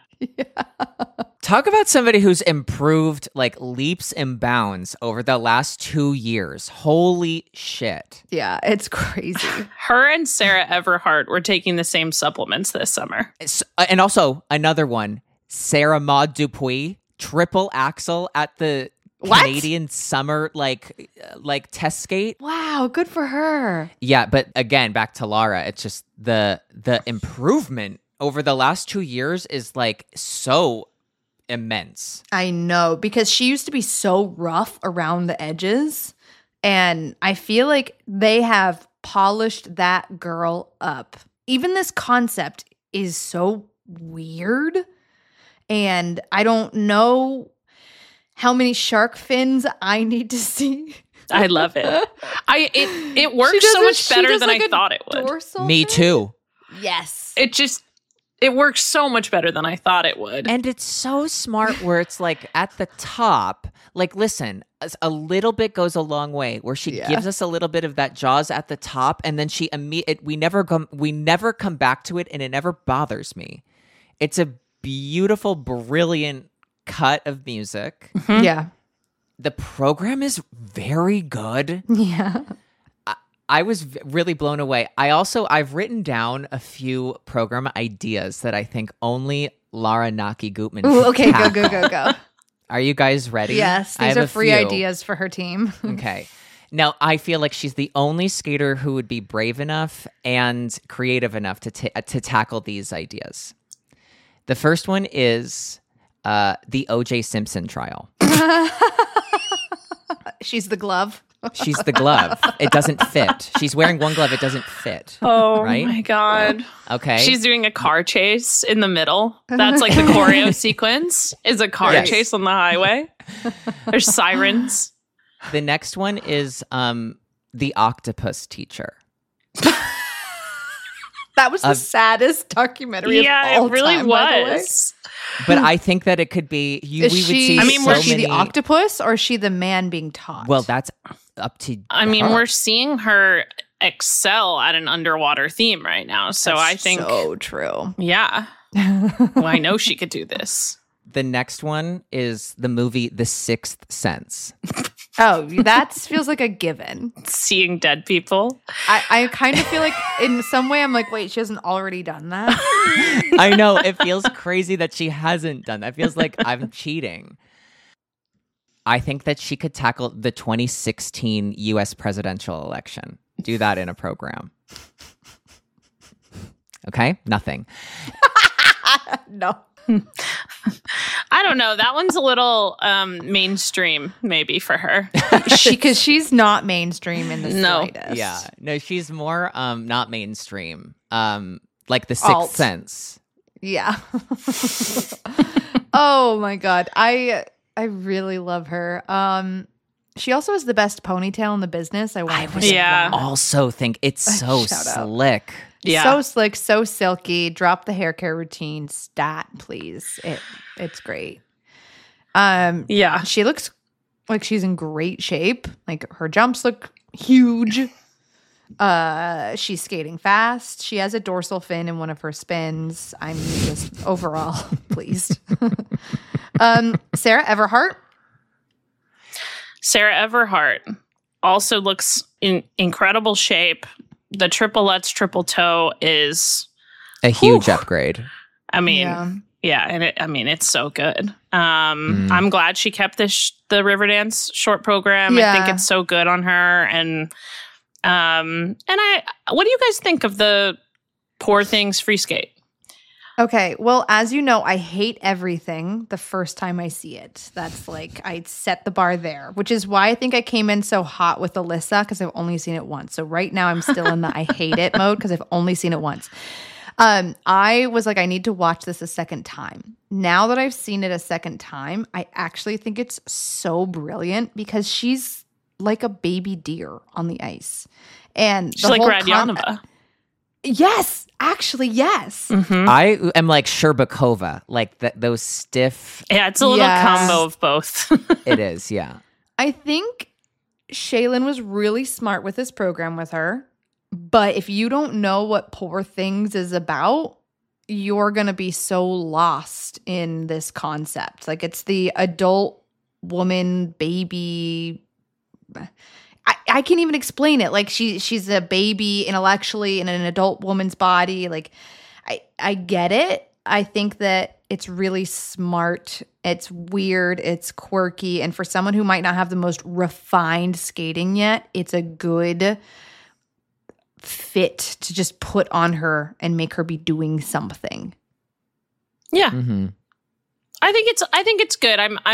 Talk about somebody who's improved like leaps and bounds over the last 2 years. Holy shit. Yeah, it's crazy. Her and Sarah Everhart were taking the same supplements this summer. And also another one, Sarah Maud Dupuis, triple axel at the What? Canadian summer like test skate. Wow, good for her. Yeah, but again, back to Lara, it's just the improvement over the last 2 years is like so immense. I know, because she used to be so rough around the edges, and I feel like they have polished that girl up. Even this concept is so weird, and I don't know how many shark fins I need to see. I love it. It She works does so a- much she better does than like I a thought it would. dorsal Me fin? too. Yes. It works so much better than I thought it would. And it's so smart where it's like at the top, like, listen, a little bit goes a long way where she Yeah. gives us a little bit of that Jaws at the top. And then we never come back to it, and it never bothers me. It's a beautiful, brilliant cut of music. Yeah. The program is very good. Yeah. I was really blown away. I've written down a few program ideas that I think only Lara Naki Goopman. Ooh, could okay, tackle. go. Are you guys ready? Yes, I these have are a free few. ideas for her team. Okay. Now, I feel like she's the only skater who would be brave enough and creative enough to tackle these ideas. The first one is the O.J. Simpson trial. She's the glove. She's the glove. It doesn't fit. She's wearing one glove. It doesn't fit. Oh right? my God. Okay. She's doing a car chase in the middle. That's like the choreo sequence is a car Yes. chase on the highway. There's sirens. The next one is the octopus teacher. That was the saddest documentary Yeah, of all it really time, by the way. was. But I think that it could be we would see I mean, so was she many. the octopus or is she the man being taught? Well, that's up to. I mean, her. we're seeing her excel at an underwater theme right now. So I think, so true. yeah. Well, I know she could do this. The next one is the movie The Sixth Sense. Oh, that feels like a given. Seeing dead people. I kind of feel like in some way I'm like, wait, she hasn't already done that. I know it feels crazy that she hasn't done that. It feels like I'm cheating. I think that she could tackle the 2016 U.S. presidential election. Do that in a program. Okay? Nothing. No. I don't know. That one's a little mainstream, maybe, for her. Because she's not mainstream in the No. slightest. Yeah. No, she's more not mainstream. Like the Alt. Sixth Sense. Yeah. Oh my God. I really love her. She also has the best ponytail in the business. I want to Yeah. Also think it's so Shout out. slick. Yeah. So slick, so silky. Drop the hair care routine stat, please. It's great. Yeah. She looks like she's in great shape. Like her jumps look huge. She's skating fast. She has a dorsal fin in one of her spins. I'm just overall pleased. Sarah Everhart. Sarah Everhart also looks in incredible shape. The triple Lutz triple toe is, A huge upgrade. I mean, yeah, and it's so good. I'm glad she kept the Riverdance short program. I think Yeah. it's so good on her. And what do you guys think of the Poor Things free skate? Okay, well, as you know, I hate everything the first time I see it. That's like, I set the bar there, which is why I think I came in so hot with Alyssa, because I've only seen it once. So right now I'm still in the I hate it mode because I've only seen it once. I was like, I need to watch this a second time. Now that I've seen it a second time, I actually think it's so brilliant because she's like a baby deer on the ice. And She's like Radionova. Yes, actually, yes. Mm-hmm. I am like Sherbakova, like those stiff. Yeah, it's a little Yes. combo of both. It is, yeah. I think Shaylin was really smart with this program with her. But if you don't know what Poor Things is about, you're going to be so lost in this concept. Like, it's the adult woman, baby. I can't even explain it. Like, she's a baby intellectually in an adult woman's body. Like, I get it. I think that it's really smart. It's weird. It's quirky. And for someone who might not have the most refined skating yet, it's a good fit to just put on her and make her be doing something. Yeah. Mm-hmm. I think it's good.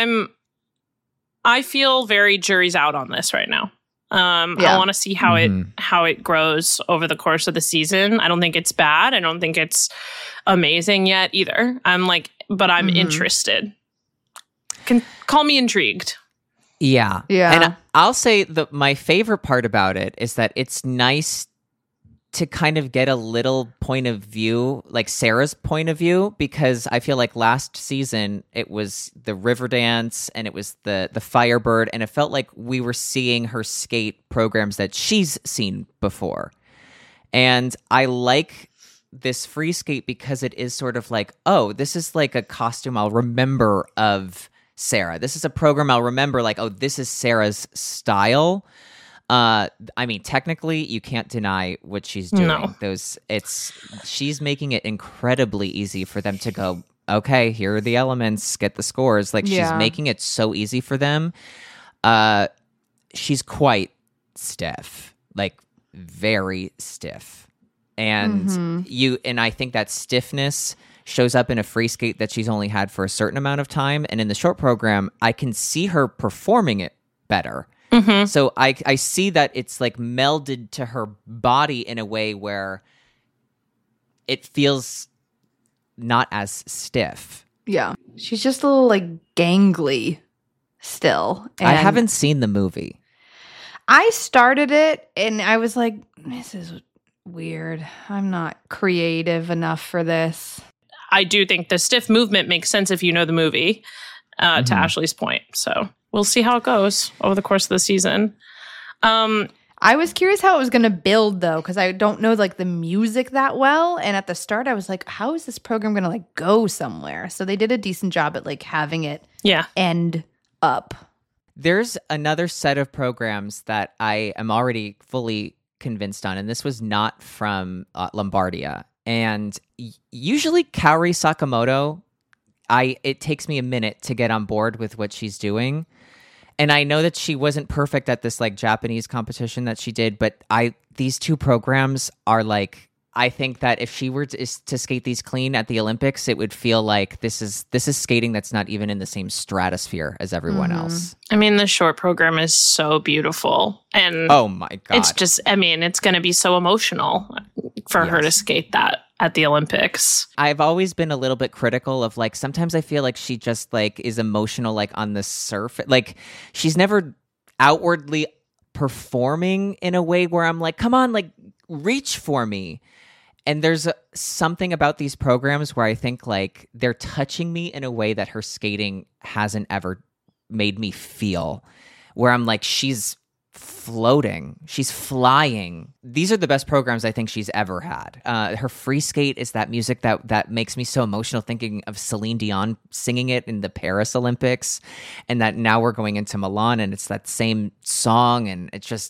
I feel very jury's out on this right now. I want to see how it grows over the course of the season. I don't think it's bad. I don't think it's amazing yet either. I'm interested. Can call me intrigued. Yeah. Yeah. And I'll say that my favorite part about it is that it's nice to kind of get a little point of view, like Sarah's point of view, because I feel like last season it was the Riverdance and it was the Firebird, and it felt like we were seeing her skate programs that she's seen before. And I like this free skate because it is sort of like, oh, this is like a costume I'll remember of Sarah. This is a program I'll remember, like, oh, this is Sarah's style. I mean, technically, you can't deny what she's doing. No. She's making it incredibly easy for them to go, okay, here are the elements, get the scores. Like, she's making it so easy for them. She's quite stiff, like very stiff. And and I think that stiffness shows up in a free skate that she's only had for a certain amount of time. And in the short program, I can see her performing it better. Mm-hmm. So I see that it's like melded to her body in a way where it feels not as stiff. Yeah. She's just a little like gangly still. I And haven't seen the movie. I started it and I was like, this is weird. I'm not creative enough for this. I do think the stiff movement makes sense if you know the movie, to Ashley's point. So we'll see how it goes over the course of the season. I was curious how it was going to build though, because I don't know like the music that well. And at the start, I was like, how is this program going to like go somewhere? So they did a decent job at like having it end up. There's another set of programs that I am already fully convinced on, and this was not from Lombardia. And usually Kaori Sakamoto, it takes me a minute to get on board with what she's doing. And I know that she wasn't perfect at this like Japanese competition that she did, but these two programs are like, I think that if she were to skate these clean at the Olympics, it would feel like this is skating that's not even in the same stratosphere as everyone else. I mean, the short program is so beautiful. And oh my God. It's just, I mean, it's going to be so emotional for her to skate that at the Olympics. I've always been a little bit critical of like, sometimes I feel like she just like is emotional, like on the surface. Like she's never outwardly performing in a way where I'm like, come on, like reach for me. And there's something about these programs where I think like they're touching me in a way that her skating hasn't ever made me feel, where I'm like, she's floating, she's flying. These are the best programs I think she's ever had. Her free skate is that music that makes me so emotional, thinking of Celine Dion singing it in the Paris Olympics, and that now we're going into Milan and it's that same song, and it's just,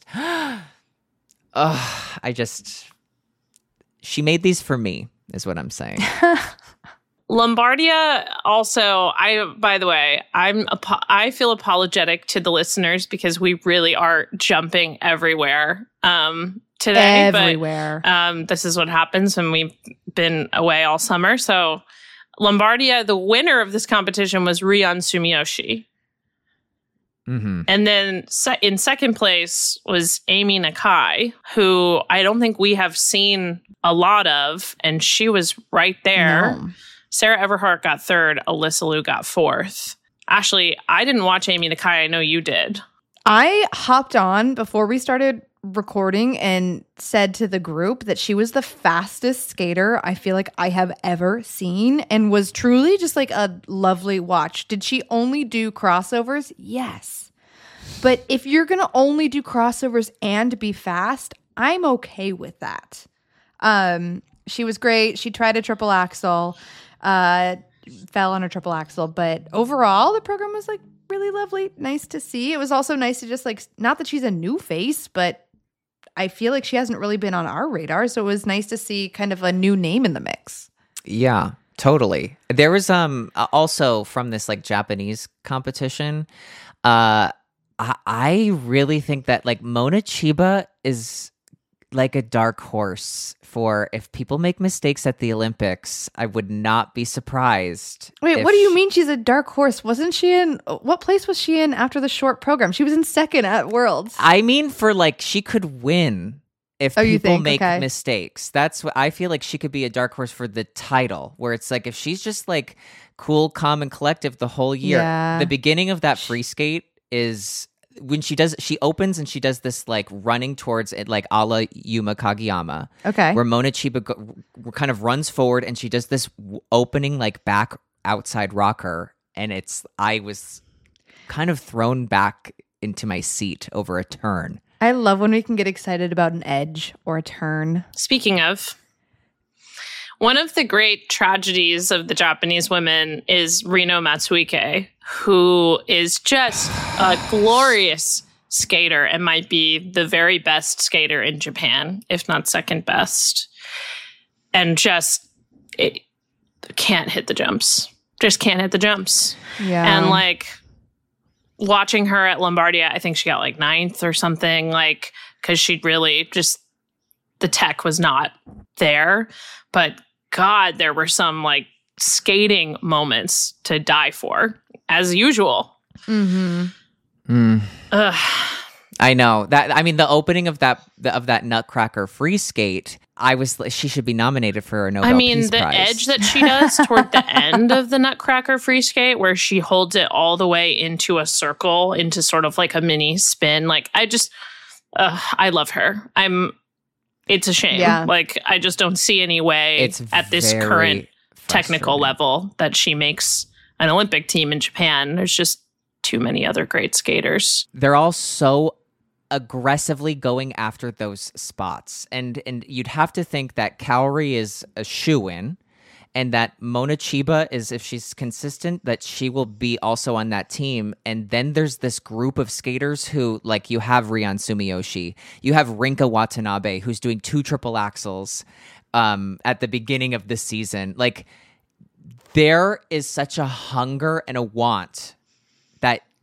she made these for me, is what I'm saying. Lombardia also, by the way, I feel apologetic to the listeners because we really are jumping everywhere today. Everywhere. But this is what happens when we've been away all summer. So Lombardia, the winner of this competition was Rion Sumiyoshi. Mm-hmm. And then in second place was Amy Nakai, who I don't think we have seen a lot of, and she was right there. No. Sarah Everhart got third. Alyssa Liu got fourth. Ashley, I didn't watch Amy Nakai. I know you did. I hopped on before we started recording and said to the group that she was the fastest skater I feel like I have ever seen, and was truly just like a lovely watch. Did she only do crossovers? Yes. But if you're going to only do crossovers and be fast, I'm okay with that. She was great. She tried a triple axel, fell on a triple axel, but overall the program was like really lovely. Nice to see. It was also nice to just like, not that she's a new face, but I feel like she hasn't really been on our radar. So it was nice to see kind of a new name in the mix. Yeah, totally. There was also from this like Japanese competition, I really think that like Mona Chiba is like a dark horse for if people make mistakes at the Olympics. I would not be surprised. Wait, what do you mean she's a dark horse? Wasn't she in, what place was she in after the short program? She was in second at Worlds. I mean, for like, she could win if people make mistakes. That's what I feel like. She could be a dark horse for the title, where it's like, if she's just like cool, calm, and collective the whole year. Yeah. The beginning of that free skate is when she opens and she does this like running towards it, like a la Yuma Kageyama. Okay. Where Mona Chiba kind of runs forward and she does this opening like back outside rocker. And I was kind of thrown back into my seat over a turn. I love when we can get excited about an edge or a turn. Speaking of, one of the great tragedies of the Japanese women is Rino Matsuike, who is just a glorious skater and might be the very best skater in Japan, if not second best. And it can't hit the jumps. Just can't hit the jumps. Yeah. And like watching her at Lombardia, I think she got like 9th or something, like, because she'd really just, the tech was not there. But God, there were some like skating moments to die for, as usual. Mm-hmm. I know that. I mean, the opening of that Nutcracker free skate, she should be nominated for a Nobel Peace Prize. Edge that she does toward the end of the Nutcracker free skate, where she holds it all the way into a circle, into sort of like a mini spin. Like, I love her. It's a shame. Yeah. Like, I just don't see any way at this current technical level that she makes an Olympic team in Japan. There's just too many other great skaters. They're all so aggressively going after those spots. And you'd have to think that Kaori is a shoo-in, and that Mona Chiba is, if she's consistent, that she will be also on that team. And then there's this group of skaters who, like, you have Rion Sumiyoshi, you have Rinka Watanabe, who's doing 2 triple axels at the beginning of the season. Like, there is such a hunger and a want that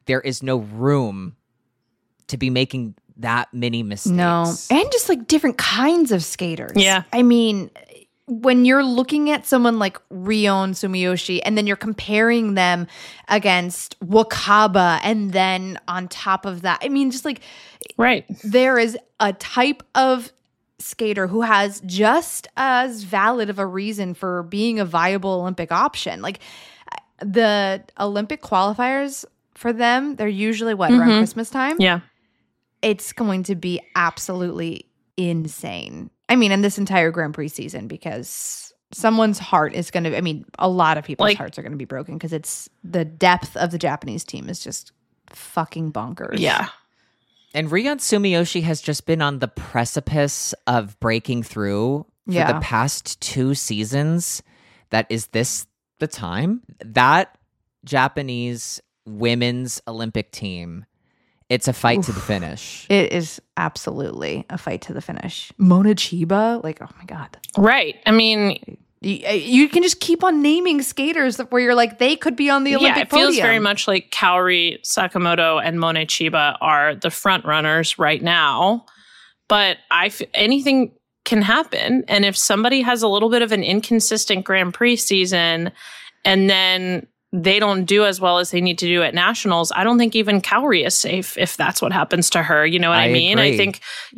there is no room to be making that many mistakes. No. And just like different kinds of skaters. Yeah. I mean, when you're looking at someone like Rion Sumiyoshi and then you're comparing them against Wakaba and then on top of that, I mean, just like Right. there is a type of skater who has just as valid of a reason for being a viable Olympic option. Like the Olympic qualifiers for them, they're usually around Christmas time? Yeah. It's going to be absolutely insane. I mean, in this entire Grand Prix season, because someone's heart is going to, I mean, a lot of people's hearts are going to be broken because it's the depth of the Japanese team is just fucking bonkers. Yeah. And Rion Sumiyoshi has just been on the precipice of breaking through for the past 2 seasons. That is this the time? That Japanese women's Olympic team, it's a fight to the finish. It is absolutely a fight to the finish. Mona Chiba, like, oh my God. Right. I mean, you can just keep on naming skaters where you're like, they could be on the Olympic podium. Yeah, it feels very much like Kaori Sakamoto and Mone Chiba are the front runners right now. But anything can happen. And if somebody has a little bit of an inconsistent Grand Prix season and then they don't do as well as they need to do at nationals, I don't think even Kaori is safe if that's what happens to her. You know what I mean? Agree. I think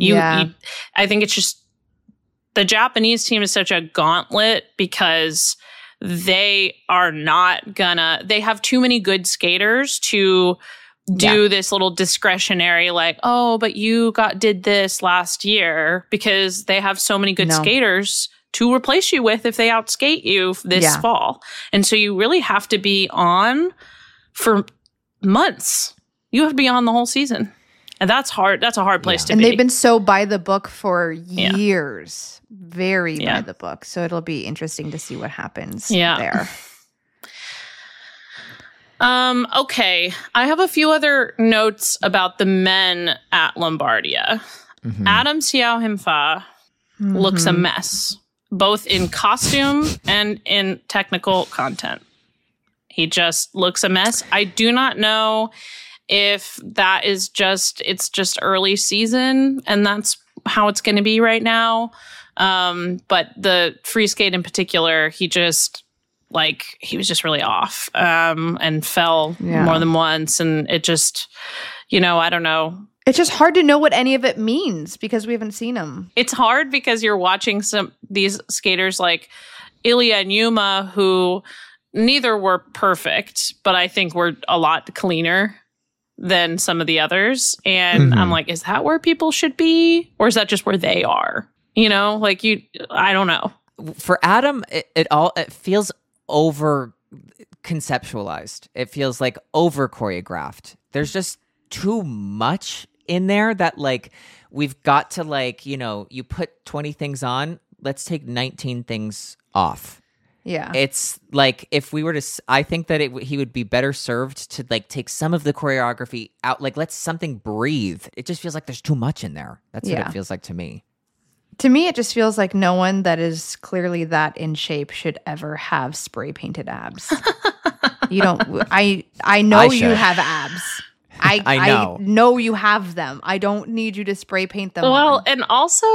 I think it's just the Japanese team is such a gauntlet because they are not gonna, they have too many good skaters to do this little discretionary like, oh, but you did this last year, because they have so many good skaters to replace you with if they outskate you this fall. And so you really have to be on for months. You have to be on the whole season. And that's hard. That's a hard place to be. And they've been so by the book for years. Very by the book. So it'll be interesting to see what happens there. Okay. I have a few other notes about the men at Lombardia. Adam Xiao Himfa looks a mess, both in costume and in technical content. He just looks a mess. I do not know if that is it's just early season and that's how it's going to be right now. But the free skate in particular, he was just really off, and fell more than once. And it just, I don't know. It's just hard to know what any of it means because we haven't seen him. It's hard because you're watching these skaters like Ilya and Yuma, who neither were perfect, but I think were a lot cleaner than some of the others. And I'm like, is that where people should be? Or is that just where they are? I don't know. For Adam, it feels over conceptualized. It feels like over choreographed. There's just too much in there that we've got to you put 20 things on, let's take 19 things off. Yeah. It's like if we were to, I think that he would be better served to take some of the choreography out, let something breathe. It just feels like there's too much in there. That's what it feels like to me. To me, it just feels like no one that is clearly that in shape should ever have spray painted abs. You don't, I know you have abs. I know you have them. I don't need you to spray paint them. Well, and also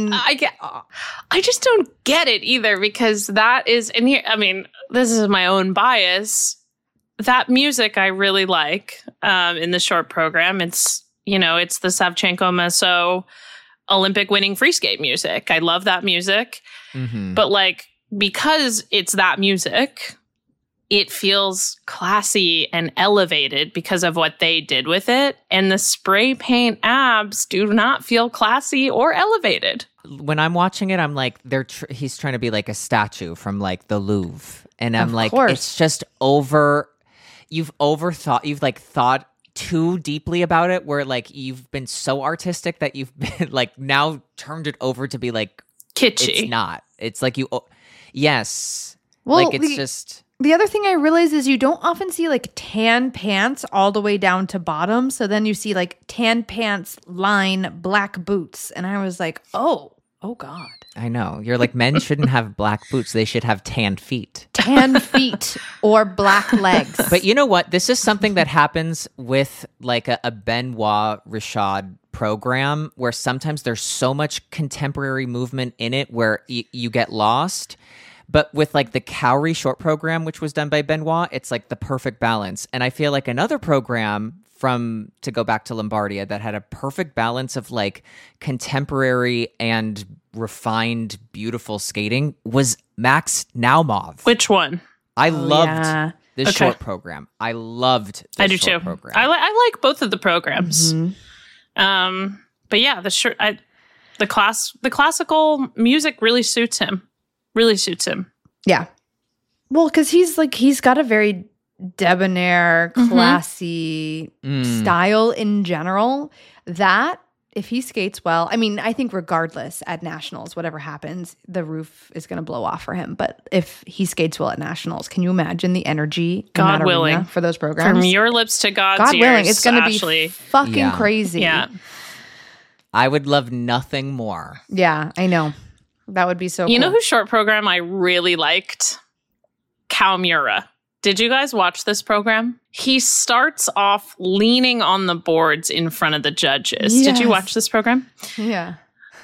I just don't get it either, because that is in here. I mean, this is my own bias. That music I really like in the short program. It's it's the Savchenko Maso Olympic winning free skate music. I love that music. But because it's that music, it feels classy and elevated because of what they did with it. And the spray paint abs do not feel classy or elevated. When I'm watching it, I'm like, he's trying to be like a statue from the Louvre. And I'm it's just you've thought too deeply about it, where you've been so artistic that you've been now turned it over to be kitschy. It's not. It's yes. Well, it's just. The other thing I realize is you don't often see tan pants all the way down to bottom. So then you see tan pants line black boots. And I was like, oh, Oh, God. I know. You're like, men shouldn't have black boots. They should have tanned feet. Tan feet or black legs. But you know what? This is something that happens with like a Benoit Rashad program where sometimes there's so much contemporary movement in it where you get lost. But with like the Cowrie short program, which was done by Benoit, it's like the perfect balance. And I feel like another program to go back to Lombardia that had a perfect balance of like contemporary and refined, beautiful skating was Max Naumov. Which one? I loved yeah. this short program. I loved this I do short too. program. I like both of the programs. But yeah, the classical music really suits him. Really suits him. Yeah. Well, because he's got a very debonair, classy style in general that if he skates well, I mean, I think regardless at nationals, whatever happens, the roof is going to blow off for him. But if he skates well at nationals, can you imagine the energy in God that willing arena for those programs? From your lips to God's God ears, willing, it's going to be Ashley. fucking crazy. Yeah. I would love nothing more. Yeah, I know. That would be so You cool. know whose short program I really liked? Kawamura. Did you guys watch this program? He starts off leaning on the boards in front of the judges. Did you Yes. watch this program? Yeah.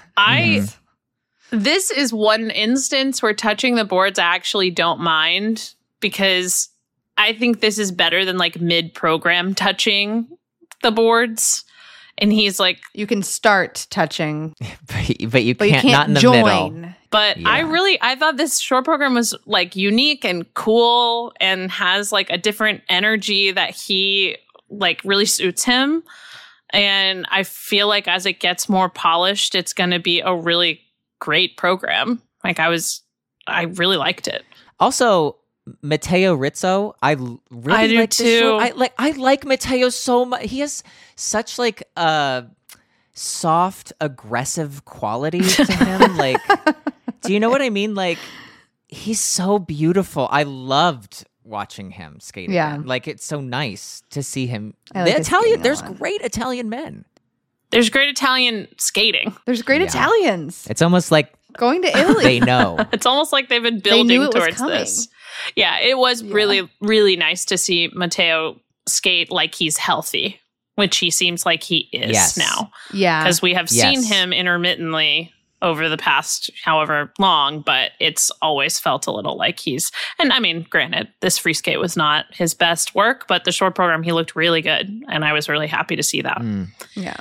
This is one instance where touching the boards I actually don't mind because I think this is better than like mid-program touching the boards. And he's like, You can start touching, but you but can't, you not can't in the join. middle. but Yeah. I thought this short program was like unique and cool and has like a different energy that he like really suits him. And I feel like as it gets more polished, it's going to be a really great program. Like I really liked it. Also, Matteo Rizzo, I really I do like this too. show. I like Matteo so much. He has such like a soft, aggressive quality to him. Like, do you know what I mean? Like, he's so beautiful. I loved watching him skate. Yeah. Again. Like, it's so nice to see him. I like The his skating a there's lot. great Italian men. There's great Italian skating. There's great Yeah. Italians It's almost like going to Italy. they know. It's almost like they've been knew building it was towards coming. this. Yeah, it was really, really nice to see Matteo skate like he's healthy, which he seems like he is Yes. now. Yeah. Because we have seen Yes. him intermittently over the past however long, but it's always felt a little like and I mean, granted, this free skate was not his best work, but the short program, he looked really good. And I was really happy to see that. Yeah.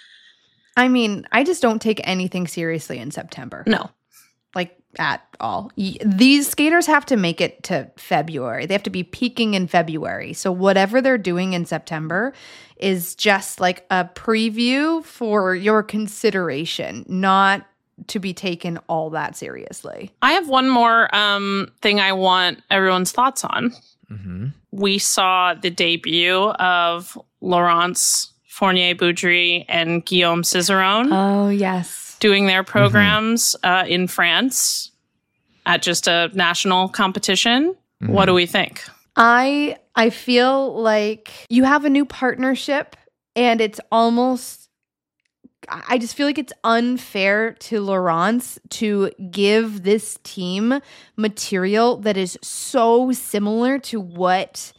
I mean, I just don't take anything seriously in September. No. Like at all. These skaters have to make it to February. They have to be peaking in February. So whatever they're doing in September is just like a preview for your consideration, not to be taken all that seriously. I have one more thing I want everyone's thoughts on. Mm-hmm. We saw the debut of Laurence Fournier-Boudry and Guillaume Cizeron Oh, yes. doing their programs in France at just a national competition. What do we think? I feel like you have a new partnership and it's almost I just feel like it's unfair to Laurence to give this team material that is so similar to what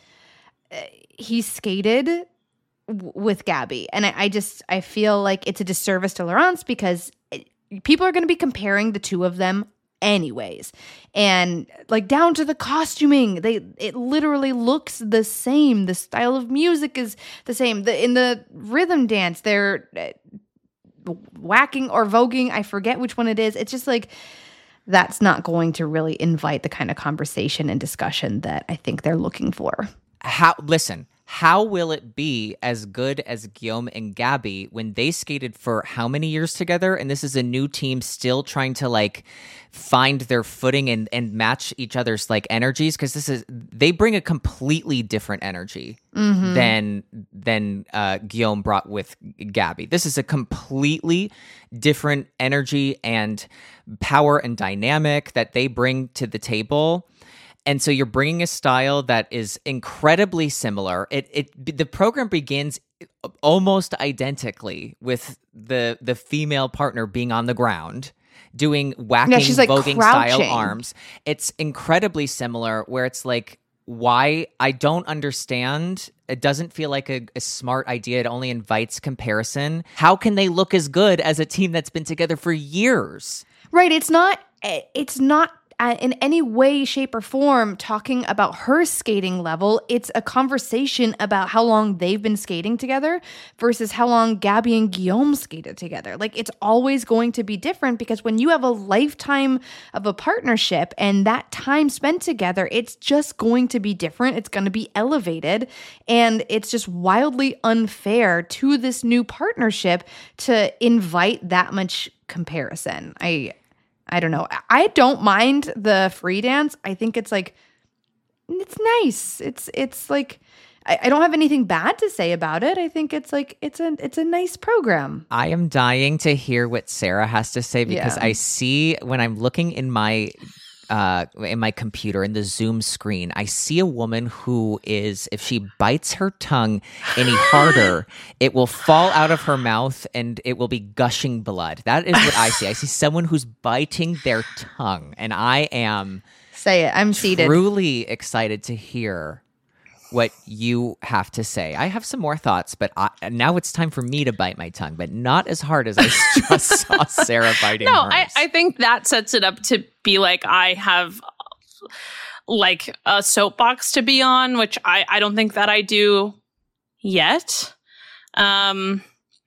he skated with Gabby. And I feel like it's a disservice to Laurence because people are going to be comparing the two of them anyways, and like down to the costuming, it literally looks the same. The style of music is the same. In the rhythm dance, they're whacking or voguing. I forget which one it is. It's just like that's not going to really invite the kind of conversation and discussion that I think they're looking for. How will it be as good as Guillaume and Gabby when they skated for how many years together? And this is a new team still trying to like find their footing and match each other's like energies. Cause they bring a completely different energy than Guillaume brought with Gabby. This is a completely different energy and power and dynamic that they bring to the table. And so you're bringing a style that is incredibly similar. The program begins almost identically with the female partner being on the ground. doing whacking, she's, like, voguing style crouching. arms. It's incredibly similar where it's like, why? I don't understand. It doesn't feel like a smart idea. It only invites comparison. How can they look as good as a team that's been together for years? Right. It's not in any way, shape, or form talking about her skating level. It's a conversation about how long they've been skating together versus how long Gabby and Guillaume skated together. Like, it's always going to be different because when you have a lifetime of a partnership and that time spent together, it's just going to be different. It's going to be elevated. And it's just wildly unfair to this new partnership to invite that much comparison. I don't know. I don't mind the free dance. I think it's like, it's nice. It's like, I don't have anything bad to say about it. I think it's like, it's a nice program. I am dying to hear what Sarah has to say because Yeah. I see when I'm looking in my computer in the Zoom screen, I see a woman who is, if she bites her tongue any harder, it will fall out of her mouth and it will be gushing blood. That is what I see. I see someone who's biting their tongue, and I am Say it. I'm seated. truly excited to hear what you have to say. I have some more thoughts, but now it's time for me to bite my tongue, but not as hard as I just saw Sarah biting No, hers. I think that sets it up to be like I have like a soapbox to be on, which I don't think that I do yet. But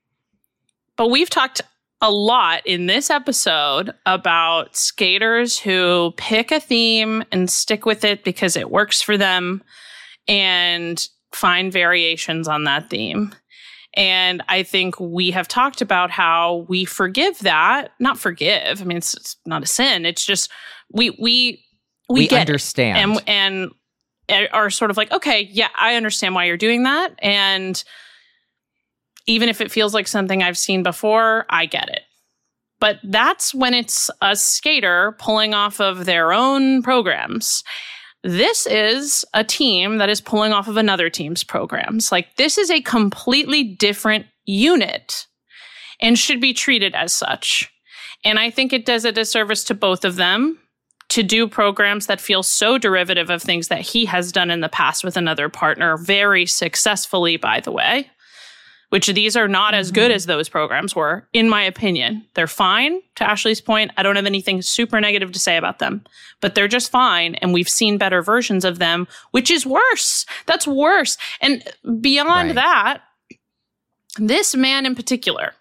we've talked a lot in this episode about skaters who pick a theme and stick with it because it works for them and find variations on that theme. And I think we have talked about how we forgive that. Not forgive. I mean, it's not a sin. It's just we get understand it and are sort of like, okay, yeah, I understand why you're doing that. And even if it feels like something I've seen before, I get it. But that's when it's a skater pulling off of their own programs. This is a team that is pulling off of another team's programs. Like, this is a completely different unit and should be treated as such. And I think it does a disservice to both of them to do programs that feel so derivative of things that he has done in the past with another partner, very successfully, by the way, which these are not as good as those programs were, in my opinion. They're fine, to Ashley's point. I don't have anything super negative to say about them, but they're just fine. And we've seen better versions of them, which is worse. That's worse. And beyond Right. that, this man in particular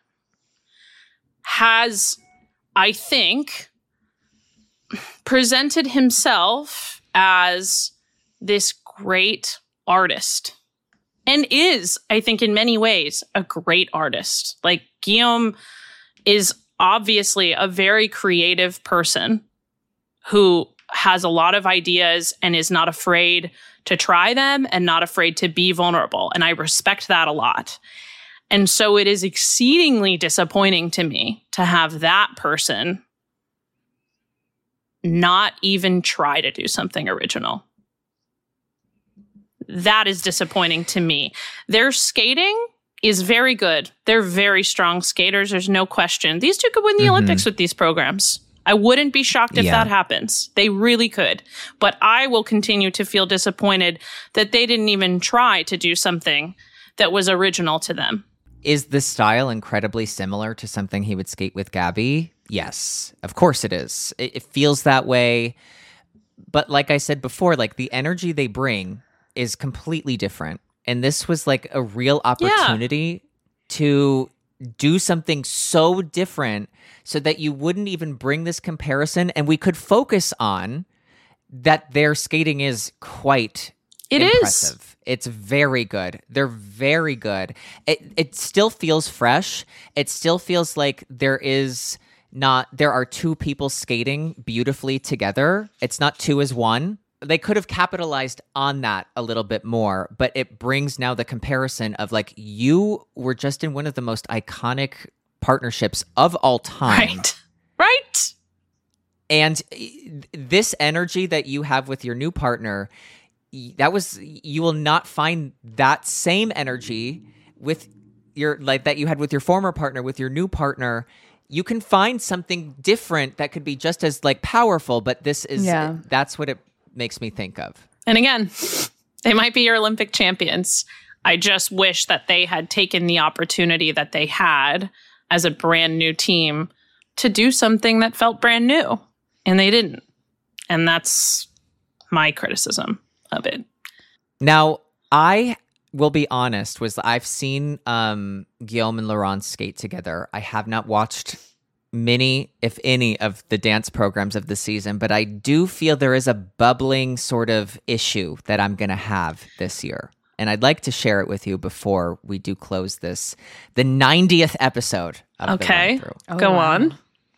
has, I think, presented himself as this great artist. And is, I think, in many ways, a great artist. Like, Guillaume is obviously a very creative person who has a lot of ideas and is not afraid to try them and not afraid to be vulnerable. And I respect that a lot. And so it is exceedingly disappointing to me to have that person not even try to do something original. That is disappointing to me. Their skating is very good. They're very strong skaters. There's no question. These two could win the Olympics with these programs. I wouldn't be shocked if that happens. They really could. But I will continue to feel disappointed that they didn't even try to do something that was original to them. Is the style incredibly similar to something he would skate with Gabby? Yes, of course it is. It feels that way. But like I said before, like, the energy they bring is completely different. And this was like a real opportunity to do something so different so that you wouldn't even bring this comparison and we could focus on that their skating is quite impressive. It's very good. They're very good. It still feels fresh. It still feels like there are two people skating beautifully together. It's not two as one. They could have capitalized on that a little bit more, but it brings now the comparison of, like, you were just in one of the most iconic partnerships of all time. Right. And this energy that you have with your new partner, you will not find that same energy with that you had with your former partner, with your new partner. you can find something different that could be just as like powerful, but this is that's what it makes me think of. And again, they might be your Olympic champions. I just wish that they had taken the opportunity that they had as a brand new team to do something that felt brand new, and they didn't. And that's my criticism of it. Now, I will be honest, I've seen Guillaume and Laurent skate together. I have not watched many, if any, of the dance programs of the season, but I do feel there is a bubbling sort of issue that I'm going to have this year. And I'd like to share it with you before we do close the 90th episode of the run-through. Go on.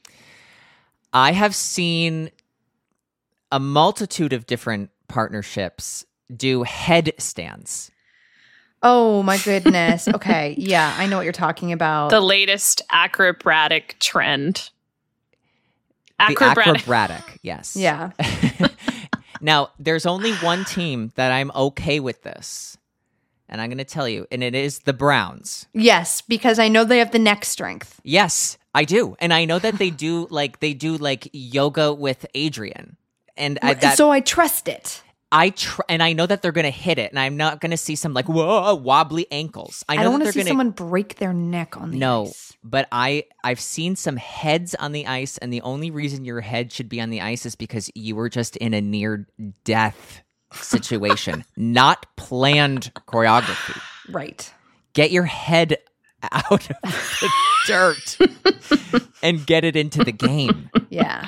I have seen a multitude of different partnerships do headstands. Oh my goodness. Okay. Yeah, I know what you're talking about. The latest acrobatic trend. The acrobatic, yes. Yeah. Now, there's only one team that I'm okay with this. And I'm going to tell you, and it is the Browns. Yes, because I know they have the neck strength. Yes, I do. And I know that they do like yoga with Adrian. And so I trust it. And I know that they're going to hit it, and I'm not going to see some like wobbly ankles. I don't want to see someone break their neck on the ice. But I've seen some heads on the ice, and the only reason your head should be on the ice is because you were just in a near death situation, not planned choreography. Right. Get your head out of the dirt and get it into the game. Yeah.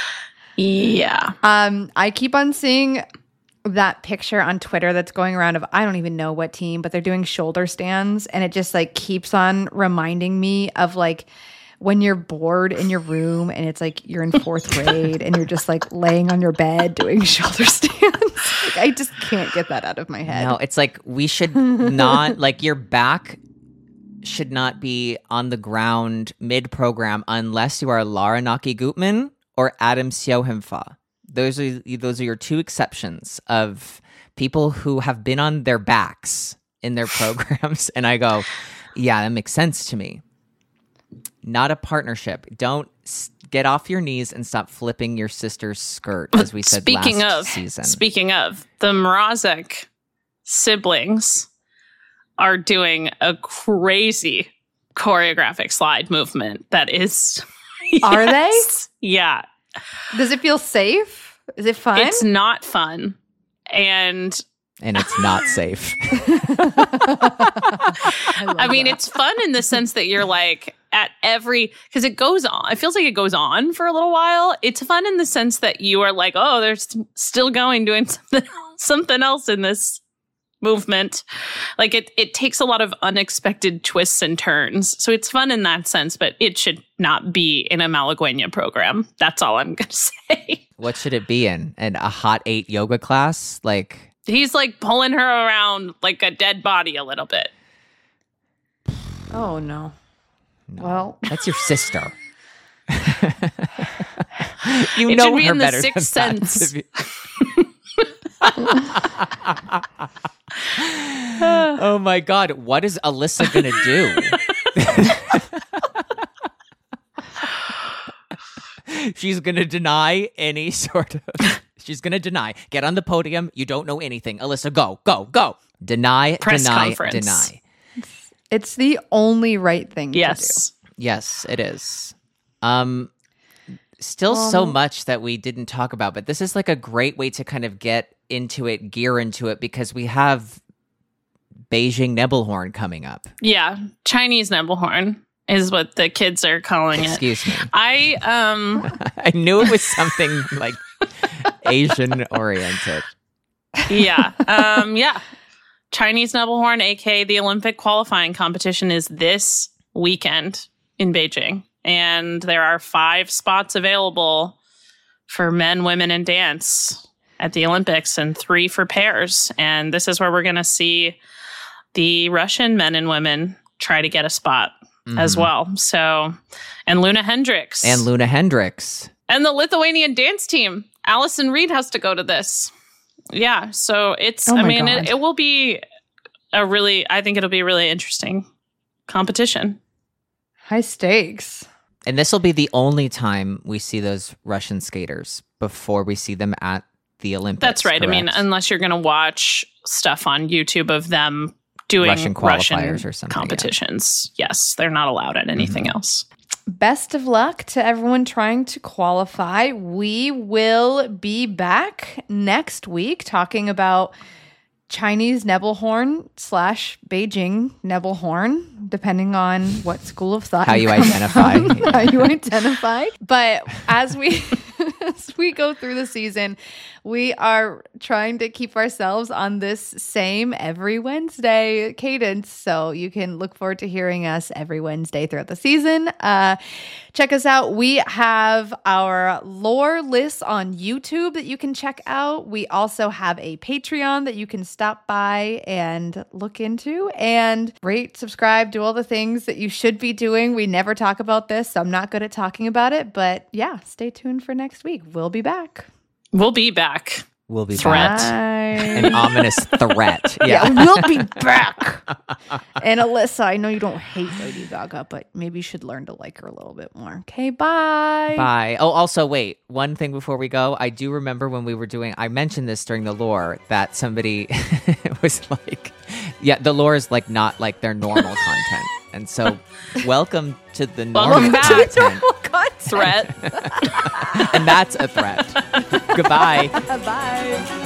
Yeah. I keep on seeing that picture on Twitter that's going around of I don't even know what team, but they're doing shoulder stands, and it just like keeps on reminding me of like when you're bored in your room and it's like you're in 4th grade and you're just like laying on your bed doing shoulder stands. Like, I just can't get that out of my head. No, it's like we should not like your back should not be on the ground mid-program unless you are Lara Naki-Gutman or Adam Siohimfa. Those are your two exceptions of people who have been on their backs in their programs. And I go, yeah, that makes sense to me. Not a partnership. Don't get off your knees and stop flipping your sister's skirt, as we said last season. Speaking of, the Mrazek siblings are doing a crazy choreographic slide movement that is... Are they? Yeah. Does it feel safe? Is it fun? It's not fun. And it's not safe. I mean, it's fun in the sense that you're like at every, because it goes on. It feels like it goes on for a little while. It's fun in the sense that you are like, oh, they're still doing something else in this movement. Like it takes a lot of unexpected twists and turns. So it's fun in that sense, but it should not be in a Malagueña program. That's all I'm going to say. What should it be in? A Hot 8 yoga class? Like... He's like pulling her around like a dead body a little bit. Oh, no. Well, that's your sister. You know her in better the Sixth Sense. Oh my God. What is Alyssa going to do? She's going to deny any sort of... She's going to deny. Get on the podium. You don't know anything. Alyssa, go. Deny, Press conference. Deny. It's the only right thing to do. Yes, it is. Still so much that we didn't talk about, but this is like a great way to kind of get into it, gear into it, because we have Beijing Nebelhorn coming up. Yeah, Chinese Nebelhorn is what the kids are calling it. Excuse me. I knew it was something like Asian oriented. Yeah. Yeah. Chinese Nebelhorn, aka the Olympic qualifying competition, is this weekend in Beijing. And there are 5 spots available for men, women, and dance at the Olympics, and 3 for pairs. And this is where we're going to see the Russian men and women try to get a spot as well. So, and Luna Hendricks. And the Lithuanian dance team. Allison Reed has to go to this. Yeah. So it's, it will be I think it'll be a really interesting competition. High stakes. And this will be the only time we see those Russian skaters before we see them at the Olympics. That's right. Correct? I mean, unless you're going to watch stuff on YouTube of them doing Russian qualifiers or something, competitions. Yeah. Yes, they're not allowed at anything else. Best of luck to everyone trying to qualify. We will be back next week talking about Chinese Nebelhorn / Beijing Nebelhorn, depending on what school of thought How you identify. how you identify. But as we go through the season, we are trying to keep ourselves on this same every Wednesday cadence. So you can look forward to hearing us every Wednesday throughout the season. Check us out. We have our lore lists on YouTube that you can check out. We also have a Patreon that you can stop by and look into, and rate, subscribe, do all the things that you should be doing. We never talk about this, so I'm not good at talking about it. But yeah, stay tuned for next week. We'll be back. We'll be back. We'll be Threat. back. Bye. An ominous threat. Yeah, we'll be back. And Alyssa, I know you don't hate Lady Gaga, but maybe you should learn to like her a little bit more. Okay, bye. Bye. Oh, also, wait. One thing before we go. I do remember when we were doing, I mentioned this during the lore, that somebody was like, yeah, the lore is like not like their normal content. And so, welcome to the normal Welcome back. content. Threat. And that's a threat. Goodbye. Bye.